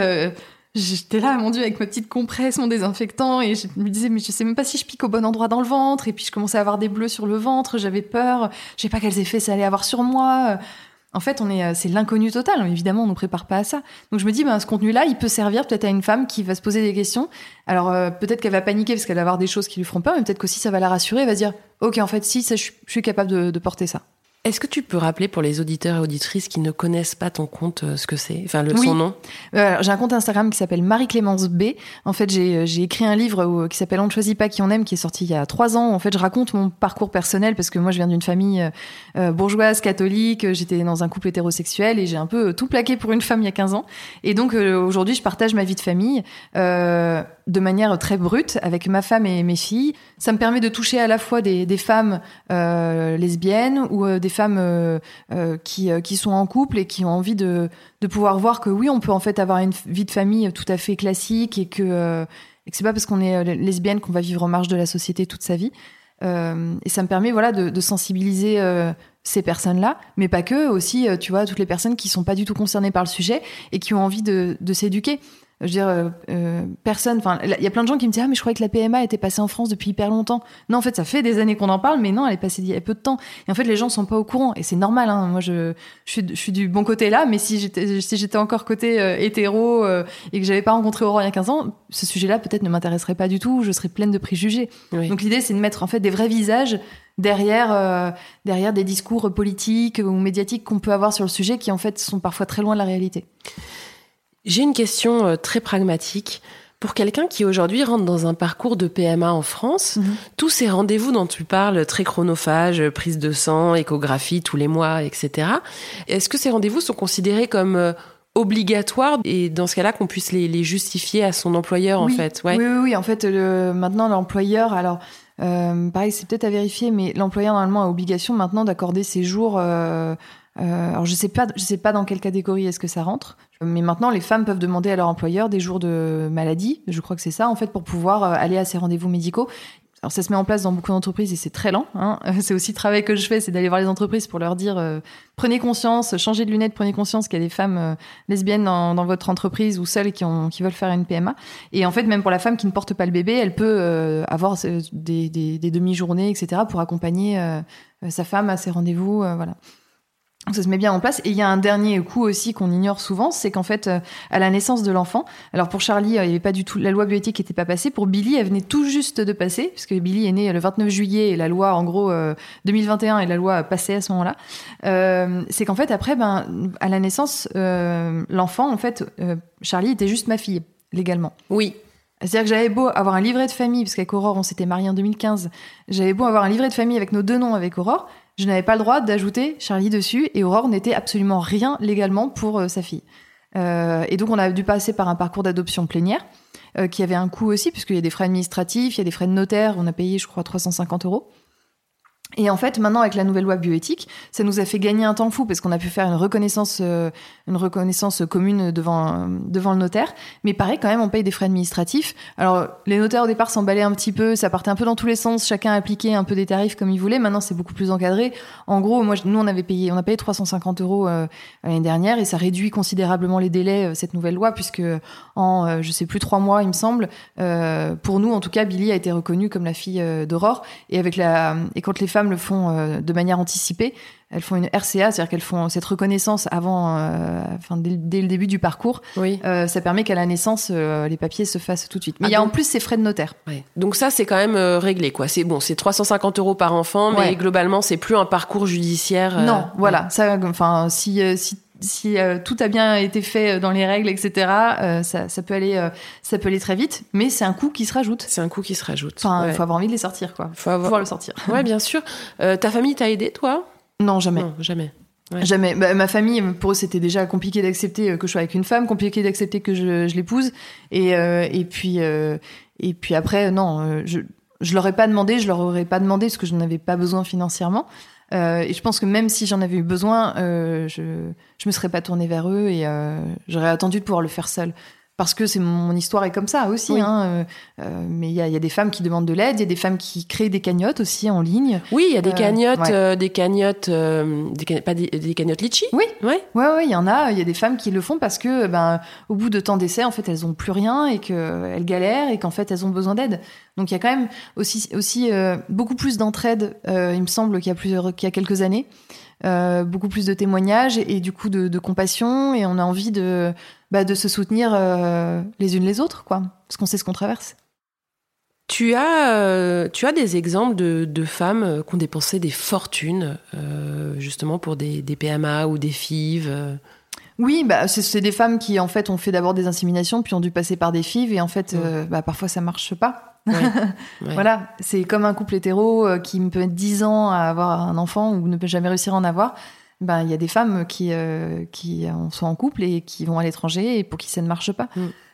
là, mon Dieu, avec ma petite compresse, mon désinfectant, et je me disais, mais je sais même pas si je pique au bon endroit dans le ventre. Et puis, je commençais à avoir des bleus sur le ventre. J'avais peur. Je sais pas quels effets ça allait avoir sur moi. En fait, c'est l'inconnu total. Évidemment, on ne nous prépare pas à ça. Donc, je me dis, ce contenu-là, il peut servir peut-être à une femme qui va se poser des questions. Alors, peut-être qu'elle va paniquer parce qu'elle va avoir des choses qui lui feront peur, mais peut-être qu'aussi ça va la rassurer. Elle va se dire, ok, en fait, si, ça, je suis capable de porter ça. Est-ce que tu peux rappeler pour les auditeurs et auditrices qui ne connaissent pas ton compte ce que c'est, son nom? J'ai un compte Instagram qui s'appelle Marie-Clémence B. En fait, j'ai écrit un livre qui s'appelle On ne choisit pas qui on aime, qui est sorti il y a 3 ans. En fait, je raconte mon parcours personnel parce que moi, je viens d'une famille bourgeoise, catholique. J'étais dans un couple hétérosexuel et j'ai un peu tout plaqué pour une femme il y a 15 ans. Et donc, aujourd'hui, je partage ma vie de famille de manière très brute avec ma femme et mes filles. Ça me permet de toucher à la fois des femmes lesbiennes ou des femmes qui sont en couple et qui ont envie de pouvoir voir que oui, on peut en fait avoir une vie de famille tout à fait classique et que c'est pas parce qu'on est lesbienne qu'on va vivre en marge de la société toute sa vie. Et ça me permet de sensibiliser ces personnes-là, mais pas que, aussi, tu vois, toutes les personnes qui sont pas du tout concernées par le sujet et qui ont envie de s'éduquer. Je veux dire, il y a plein de gens qui me disent, mais je croyais que la PMA était passée en France depuis hyper longtemps. Non, en fait, ça fait des années qu'on en parle, mais non, elle est passée il y a peu de temps. Et en fait, les gens sont pas au courant. Et c'est normal, hein. Moi, je suis du bon côté là, mais si j'étais encore côté hétéro et que j'avais pas rencontré Aurore il y a 15 ans, ce sujet-là peut-être ne m'intéresserait pas du tout. Je serais pleine de préjugés. Oui. Donc l'idée, c'est de mettre en fait des vrais visages derrière des discours politiques ou médiatiques qu'on peut avoir sur le sujet qui en fait sont parfois très loin de la réalité. J'ai une question très pragmatique. Pour quelqu'un qui aujourd'hui rentre dans un parcours de PMA en France, tous ces rendez-vous dont tu parles, très chronophages, prise de sang, échographie tous les mois, etc. Est-ce que ces rendez-vous sont considérés comme obligatoires et dans ce cas-là qu'on puisse les justifier à son employeur en fait? Ouais. Oui. En fait, maintenant l'employeur, alors pareil, c'est peut-être à vérifier, mais l'employeur normalement a obligation maintenant d'accorder ces jours. Alors je sais pas dans quelle catégorie est-ce que ça rentre. Mais maintenant, les femmes peuvent demander à leur employeur des jours de maladie, je crois que c'est ça, en fait, pour pouvoir aller à ces rendez-vous médicaux. Alors, ça se met en place dans beaucoup d'entreprises et c'est très lent. C'est aussi le travail que je fais, c'est d'aller voir les entreprises pour leur dire prenez conscience, changez de lunettes, prenez conscience qu'il y a des femmes lesbiennes dans votre entreprise ou seules qui veulent faire une PMA. Et en fait, même pour la femme qui ne porte pas le bébé, elle peut avoir des demi-journées, etc., pour accompagner sa femme à ses rendez-vous. Voilà. Ça se met bien en place. Et il y a un dernier coup aussi qu'on ignore souvent, c'est qu'en fait, à la naissance de l'enfant, alors pour Charlie, il n'y avait pas du tout, la loi bioéthique n'était pas passée. Pour Billy, elle venait tout juste de passer, puisque Billy est né le 29 juillet et la loi, en gros, 2021 et la loi a passé à ce moment-là. C'est qu'en fait, après, à la naissance, l'enfant, en fait, Charlie était juste ma fille, légalement. Oui. C'est-à-dire que j'avais beau avoir un livret de famille, parce qu'avec Aurore, on s'était mariés en 2015, j'avais beau avoir un livret de famille avec nos 2 noms avec Aurore, je n'avais pas le droit d'ajouter Charlie dessus, et Aurore n'était absolument rien légalement pour sa fille. Et donc on a dû passer par un parcours d'adoption plénière, qui avait un coût aussi, puisqu'il y a des frais administratifs, il y a des frais de notaire, on a payé, je crois, 350 €. Et en fait, maintenant, avec la nouvelle loi bioéthique, ça nous a fait gagner un temps fou parce qu'on a pu faire une reconnaissance commune devant le notaire. Mais pareil, quand même, on paye des frais administratifs. Alors, les notaires, au départ, s'emballaient un petit peu. Ça partait un peu dans tous les sens. Chacun appliquait un peu des tarifs comme il voulait. Maintenant, c'est beaucoup plus encadré. En gros, nous, on a payé 350 € l'année dernière et ça réduit considérablement les délais, cette nouvelle loi, puisque en, je sais plus, 3 mois, il me semble, pour nous, en tout cas, Billy a été reconnue comme la fille d'Aurore. Et quand les femmes le font de manière anticipée, elles font une RCA, c'est-à-dire qu'elles font cette reconnaissance avant, dès le début du parcours. Oui. Ça permet qu'à la naissance, les papiers se fassent tout de suite. Mais il y a en plus ces frais de notaire. Ouais. Donc ça, c'est quand même réglé, quoi. C'est bon, c'est 350 € par enfant, mais globalement, c'est plus un parcours judiciaire. Non, voilà. Ça, enfin, si tout a bien été fait dans les règles, etc., ça peut aller très vite, mais c'est un coût qui se rajoute. C'est un coût qui se rajoute. Enfin, faut avoir envie de les sortir, quoi. Faut pouvoir le sortir. Ouais, bien sûr. Ta famille t'a aidé, toi? Non, jamais. Non, jamais. Ouais. Jamais. Ma famille, pour eux, c'était déjà compliqué d'accepter que je sois avec une femme, compliqué d'accepter que je l'épouse. Et puis après, non, je leur ai pas demandé, je leur aurais pas demandé parce que je n'en avais pas besoin financièrement. Et je pense que même si j'en avais eu besoin, je me serais pas tournée vers eux et j'aurais attendu de pouvoir le faire seule. Parce que mon histoire est comme ça aussi. Oui. Mais il y a des femmes qui demandent de l'aide, il y a des femmes qui créent des cagnottes aussi en ligne. Oui, il y a des cagnottes, pas des cagnottes litchi. Oui, ouais, il y en a. Il y a des femmes qui le font parce que, au bout de tant d'essais, en fait, elles ont plus rien et qu'elles galèrent et qu'en fait, elles ont besoin d'aide. Donc il y a quand même aussi beaucoup plus d'entraide, il me semble, qu'il y a quelques années. Beaucoup plus de témoignages et du coup de compassion, et on a envie de se soutenir les unes les autres, quoi, parce qu'on sait ce qu'on traverse. Tu as des exemples de femmes qui ont dépensé des fortunes justement pour des PMA ou des FIV? Oui, c'est des femmes qui en fait ont fait d'abord des inséminations puis ont dû passer par des FIV et en fait parfois ça marche pas. Ouais. Voilà, c'est comme un couple hétéro qui peut mettre 10 ans à avoir un enfant ou ne peut jamais réussir à en avoir. Il y a des femmes qui sont en couple et qui vont à l'étranger et pour qui ça ne marche pas.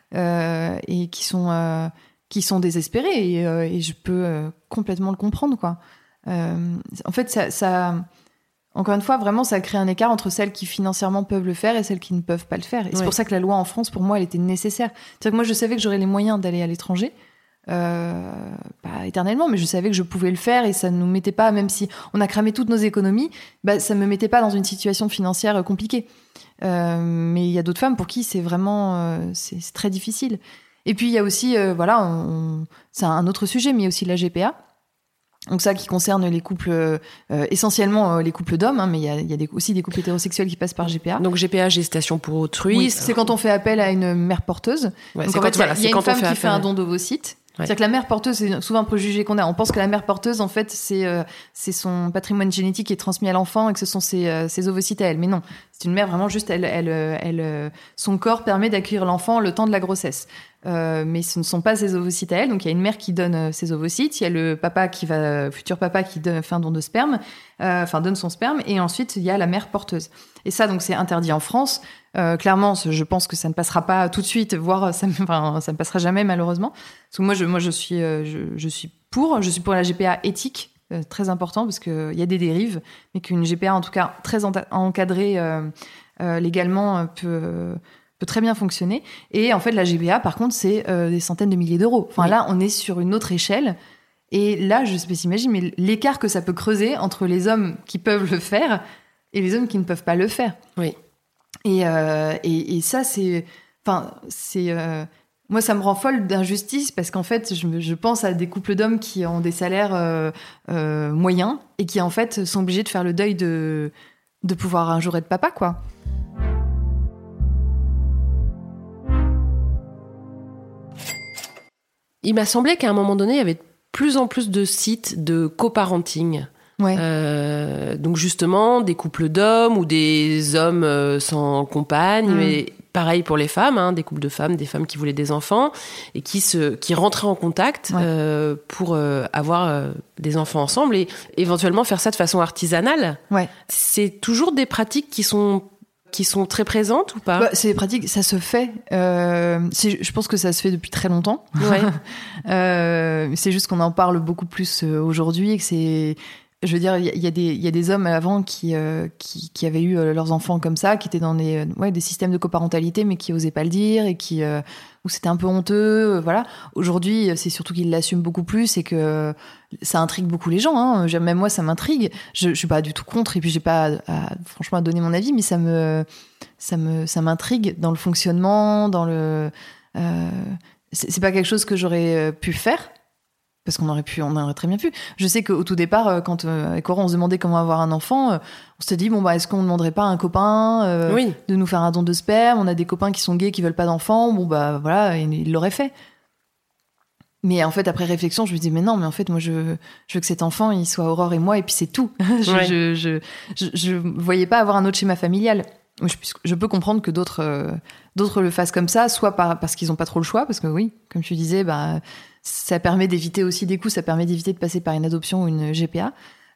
Et qui sont désespérées et je peux complètement le comprendre, quoi. En fait, ça encore une fois, vraiment, ça crée un écart entre celles qui financièrement peuvent le faire et celles qui ne peuvent pas le faire. Et c'est pour ça que la loi en France, pour moi, elle était nécessaire. C'est-à-dire que moi, je savais que j'aurais les moyens d'aller à l'étranger. Pas éternellement, mais je savais que je pouvais le faire et ça ne nous mettait pas, même si on a cramé toutes nos économies, ça me mettait pas dans une situation financière compliquée. Mais il y a d'autres femmes pour qui c'est vraiment c'est très difficile. Et puis il y a aussi c'est un autre sujet, mais il y a aussi la GPA. Donc ça qui concerne les couples, essentiellement les couples d'hommes, mais il y a aussi des couples hétérosexuels qui passent par GPA. Donc GPA, gestation pour autrui. Oui, c'est quand on fait appel à une mère porteuse. Ouais, donc en fait, il y a une femme qui fait un don d'ovocytes. Ouais. C'est-à-dire que la mère porteuse, c'est souvent un préjugé qu'on a. On pense que la mère porteuse, en fait, c'est son patrimoine génétique qui est transmis à l'enfant et que ce sont ses ovocytes à elle. Mais non, C'est une mère vraiment juste, son corps permet d'accueillir l'enfant le temps de la grossesse. Mais ce ne sont pas ses ovocytes à elle. Donc il y a une mère qui donne ses ovocytes, il y a le futur papa qui fait un don de sperme, donne son sperme, et ensuite il y a la mère porteuse. Et ça, donc c'est interdit en France. Clairement, je pense que ça ne passera pas tout de suite, voire ça ne passera jamais malheureusement. Parce que moi je suis pour la GPA éthique. Très important parce qu'il y a des dérives, mais qu'une GPA en tout cas très encadrée légalement peut très bien fonctionner. Et en fait, la GPA, par contre, c'est des centaines de milliers d'euros. Enfin, là, on est sur une autre échelle. Et là, je ne sais pas si t'imagines, mais l'écart que ça peut creuser entre les hommes qui peuvent le faire et les hommes qui ne peuvent pas le faire. Oui. Et ça, c'est... Moi, ça me rend folle d'injustice parce qu'en fait, je pense à des couples d'hommes qui ont des salaires moyens et qui, en fait, sont obligés de faire le deuil de pouvoir un jour être papa, quoi. Il m'a semblé qu'à un moment donné, il y avait de plus en plus de sites de coparenting. Ouais. Donc justement, des couples d'hommes ou des hommes sans compagne, mais pareil pour les femmes, des couples de femmes, des femmes qui voulaient des enfants et qui rentraient en contact pour avoir des enfants ensemble et éventuellement faire ça de façon artisanale. Ouais. C'est toujours des pratiques qui sont très présentes ou pas ? C'est des pratiques, ça se fait. Je pense que ça se fait depuis très longtemps. Ouais. C'est juste qu'on en parle beaucoup plus aujourd'hui et que c'est... Je veux dire, il y a des hommes avant qui avaient eu leurs enfants comme ça, qui étaient dans des systèmes de coparentalité, mais qui osaient pas le dire et où c'était un peu honteux, voilà. Aujourd'hui, c'est surtout qu'ils l'assument beaucoup plus et que ça intrigue beaucoup les gens, hein. Même moi, ça m'intrigue. Je suis pas du tout contre et puis j'ai pas franchement à donner mon avis, mais ça m'intrigue dans le fonctionnement, c'est pas quelque chose que j'aurais pu faire. Parce qu'on aurait très bien pu. Je sais qu'au tout départ, quand avec Cora, on se demandait comment avoir un enfant, on s'était dit, est-ce qu'on ne demanderait pas à un copain de nous faire un don de sperme ? On a des copains qui sont gays, qui veulent pas d'enfants. Voilà, et il l'aurait fait. Mais en fait, après réflexion, je me dis, mais non, mais en fait, moi, je veux que cet enfant, il soit Aurore et moi, et puis c'est tout. Je voyais pas avoir un autre schéma familial. Je peux comprendre que d'autres le fassent comme ça, soit parce qu'ils ont pas trop le choix, parce que oui, comme tu disais, ça permet d'éviter aussi des coûts, ça permet d'éviter de passer par une adoption ou une GPA.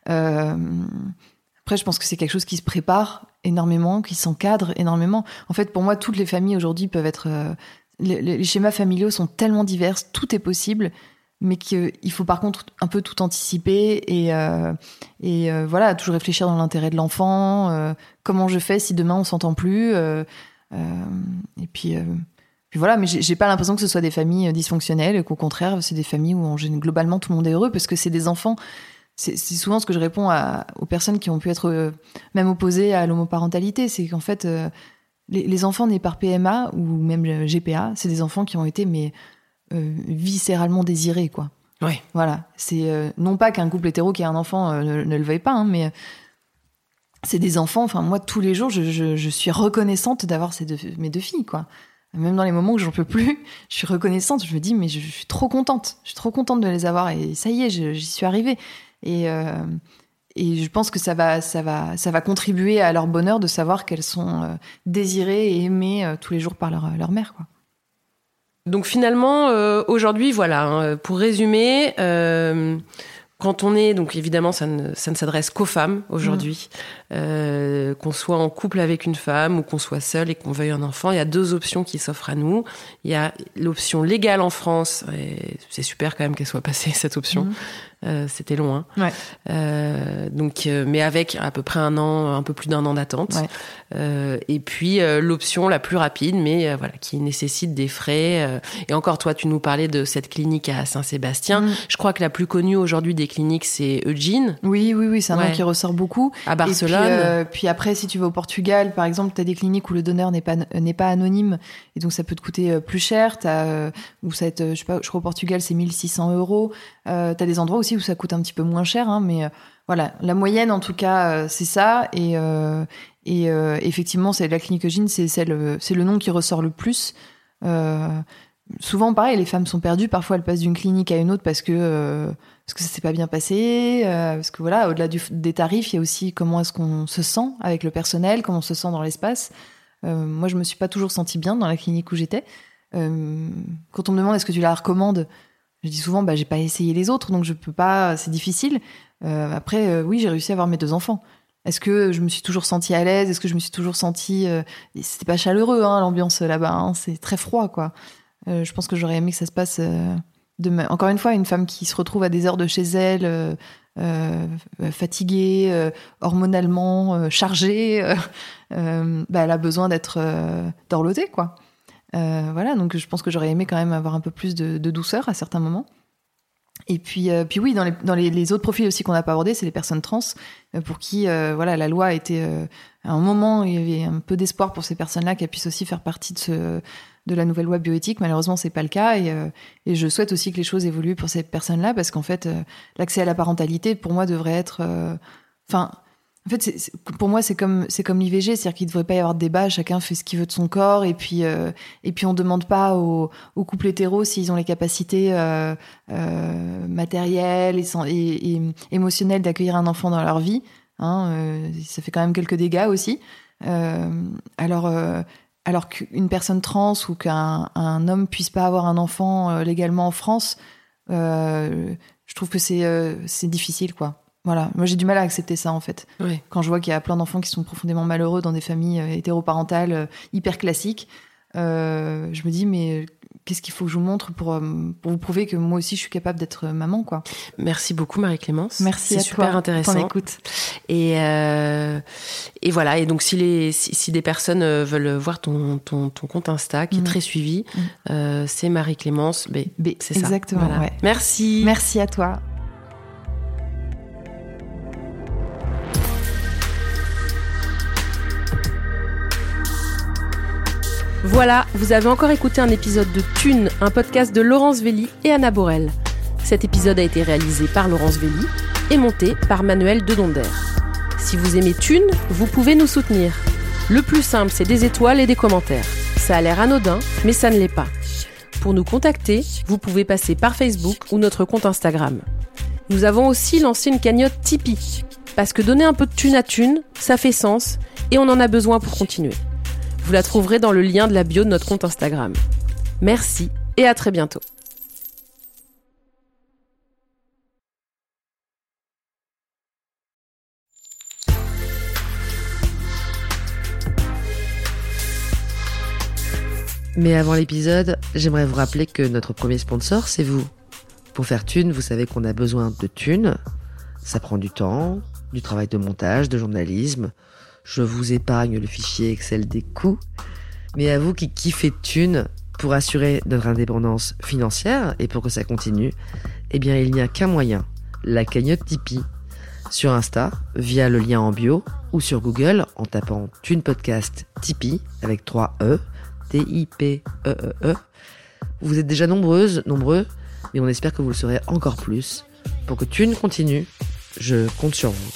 Après, je pense que c'est quelque chose qui se prépare énormément, qui s'encadre énormément. En fait, pour moi, toutes les familles aujourd'hui peuvent être... les schémas familiaux sont tellement divers, tout est possible, mais qu'il faut par contre un peu tout anticiper et voilà, toujours réfléchir dans l'intérêt de l'enfant. Comment je fais si demain on s'entend plus et puis voilà, mais j'ai pas l'impression que ce soit des familles dysfonctionnelles et qu'au contraire, c'est des familles où globalement tout le monde est heureux parce que c'est des enfants. C'est souvent ce que je réponds aux personnes qui ont pu être même opposées à l'homoparentalité, c'est qu'en fait, les enfants nés par PMA ou même GPA, c'est des enfants qui ont été viscéralement désirés, quoi. Ouais. Voilà, c'est non pas qu'un couple hétéro qui a un enfant ne le veuille pas, mais c'est des enfants. Enfin, moi, tous les jours, je suis reconnaissante d'avoir mes deux filles, quoi. Même dans les moments où j'en peux plus, je suis reconnaissante. Je me dis, mais je suis trop contente. Je suis trop contente de les avoir. Et ça y est, j'y suis arrivée. Et je pense que ça va contribuer à leur bonheur de savoir qu'elles sont désirées et aimées tous les jours par leur mère, quoi. Donc finalement, aujourd'hui, voilà, pour résumer, quand on est, donc évidemment, ça ne s'adresse qu'aux femmes aujourd'hui, qu'on soit en couple avec une femme ou qu'on soit seul et qu'on veuille un enfant, il y a deux options qui s'offrent à nous. Il y a l'option légale en France, et c'est super quand même qu'elle soit passée cette option. C'était long, hein. Ouais. Donc, mais avec à peu près un peu plus d'un an d'attente. Ouais. Et puis l'option la plus rapide, mais voilà, qui nécessite des frais. Et encore, toi, tu nous parlais de cette clinique à Saint-Sébastien. Je crois que la plus connue aujourd'hui des cliniques, c'est Eugine. Oui, c'est un nom qui ressort beaucoup. À Barcelone. Et puis après, si tu vas au Portugal, par exemple, t'as des cliniques où le donneur n'est pas anonyme, et donc ça peut te coûter plus cher. Où ça va être, je crois au Portugal, c'est 1 600 €. T'as des endroits aussi où ça coûte un petit peu moins cher, hein, mais voilà, la moyenne en tout cas, c'est ça. Et effectivement, c'est la clinique Eugine, c'est le nom qui ressort le plus. souvent, pareil, les femmes sont perdues. Parfois, elles passent d'une clinique à une autre parce que ça s'est pas bien passé. Parce que voilà, au-delà des tarifs, il y a aussi comment est-ce qu'on se sent avec le personnel, comment on se sent dans l'espace. Moi, je me suis pas toujours sentie bien dans la clinique où j'étais. Quand on me demande est-ce que tu la recommandes, je dis souvent j'ai pas essayé les autres, donc je peux pas, c'est difficile. Après, oui, j'ai réussi à avoir mes 2 enfants. Est-ce que je me suis toujours sentie à l'aise? Est-ce que je me suis toujours sentie... C'était pas chaleureux, l'ambiance là-bas. C'est très froid, quoi. Je pense que j'aurais aimé que ça se passe... Encore une fois, une femme qui se retrouve à des heures de chez elle, fatiguée, hormonalement chargée, elle a besoin d'être dorlotée, quoi. Voilà, donc je pense que j'aurais aimé quand même avoir un peu plus de douceur à certains moments. Et puis oui, dans les autres profils aussi qu'on n'a pas abordés, c'est les personnes trans, pour qui la loi a été à un moment, il y avait un peu d'espoir pour ces personnes-là qu'elles puissent aussi faire partie de la nouvelle loi bioéthique. Malheureusement, c'est pas le cas, et je souhaite aussi que les choses évoluent pour ces personnes-là, parce qu'en fait, l'accès à la parentalité, pour moi, devrait être... En fait, pour moi, c'est comme l'IVG, c'est-à-dire qu'il ne devrait pas y avoir de débat, chacun fait ce qu'il veut de son corps, et puis on ne demande pas aux couples hétéros s'ils ont les capacités matérielles et émotionnelles d'accueillir un enfant dans leur vie. Ça fait quand même quelques dégâts aussi. Alors qu'une personne trans ou qu'un homme puisse pas avoir un enfant légalement en France, je trouve que c'est difficile, quoi. Voilà, moi j'ai du mal à accepter ça en fait. Oui. Quand je vois qu'il y a plein d'enfants qui sont profondément malheureux dans des familles hétéroparentales hyper classiques, je me dis mais qu'est-ce qu'il faut que je vous montre pour vous prouver que moi aussi je suis capable d'être maman, quoi. Merci beaucoup Marie-Clémence. Merci à toi. C'est super intéressant. Ton écoute. Et voilà. Et donc si des personnes veulent voir ton compte Insta qui est très suivi, c'est Marie-Clémence B. C'est ça. Exactement. Voilà. Ouais. Merci. Merci à toi. Voilà, vous avez encore écouté un épisode de Thune, un podcast de Laurence Velli et Anna Borel. Cet épisode a été réalisé par Laurence Velli et monté par Manuel Dedonder. Si vous aimez Thune, vous pouvez nous soutenir. Le plus simple, c'est des étoiles et des commentaires. Ça a l'air anodin, mais ça ne l'est pas. Pour nous contacter, vous pouvez passer par Facebook ou notre compte Instagram. Nous avons aussi lancé une cagnotte Tipeee, parce que donner un peu de thune à Thune, ça fait sens et on en a besoin pour continuer. Vous la trouverez dans le lien de la bio de notre compte Instagram. Merci et à très bientôt. Mais avant l'épisode, j'aimerais vous rappeler que notre premier sponsor, c'est vous. Pour faire Thune, vous savez qu'on a besoin de thunes. Ça prend du temps, du travail de montage, de journalisme. Je vous épargne le fichier Excel des coûts. Mais à vous qui kiffez Thune, pour assurer notre indépendance financière et pour que ça continue, eh bien il n'y a qu'un moyen, la cagnotte Tipeee. Sur Insta, via le lien en bio, ou sur Google en tapant Thune Podcast Tipeee avec 3 E, T-I-P-E-E-E. Vous êtes déjà nombreux, mais on espère que vous le serez encore plus. Pour que Thune continue, je compte sur vous.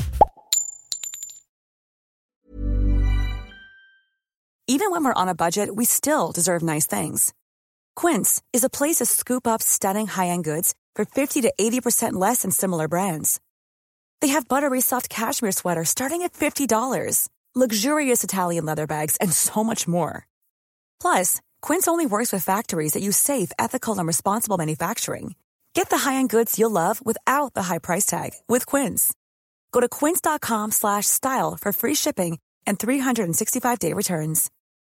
Even when we're on a budget, we still deserve nice things. Quince is a place to scoop up stunning high-end goods for 50 to 80% less than similar brands. They have buttery soft cashmere sweaters starting at $50, luxurious Italian leather bags, and so much more. Plus, Quince only works with factories that use safe, ethical, and responsible manufacturing. Get the high-end goods you'll love without the high price tag with Quince. Go to quince.com/style for free shipping and 365-day returns.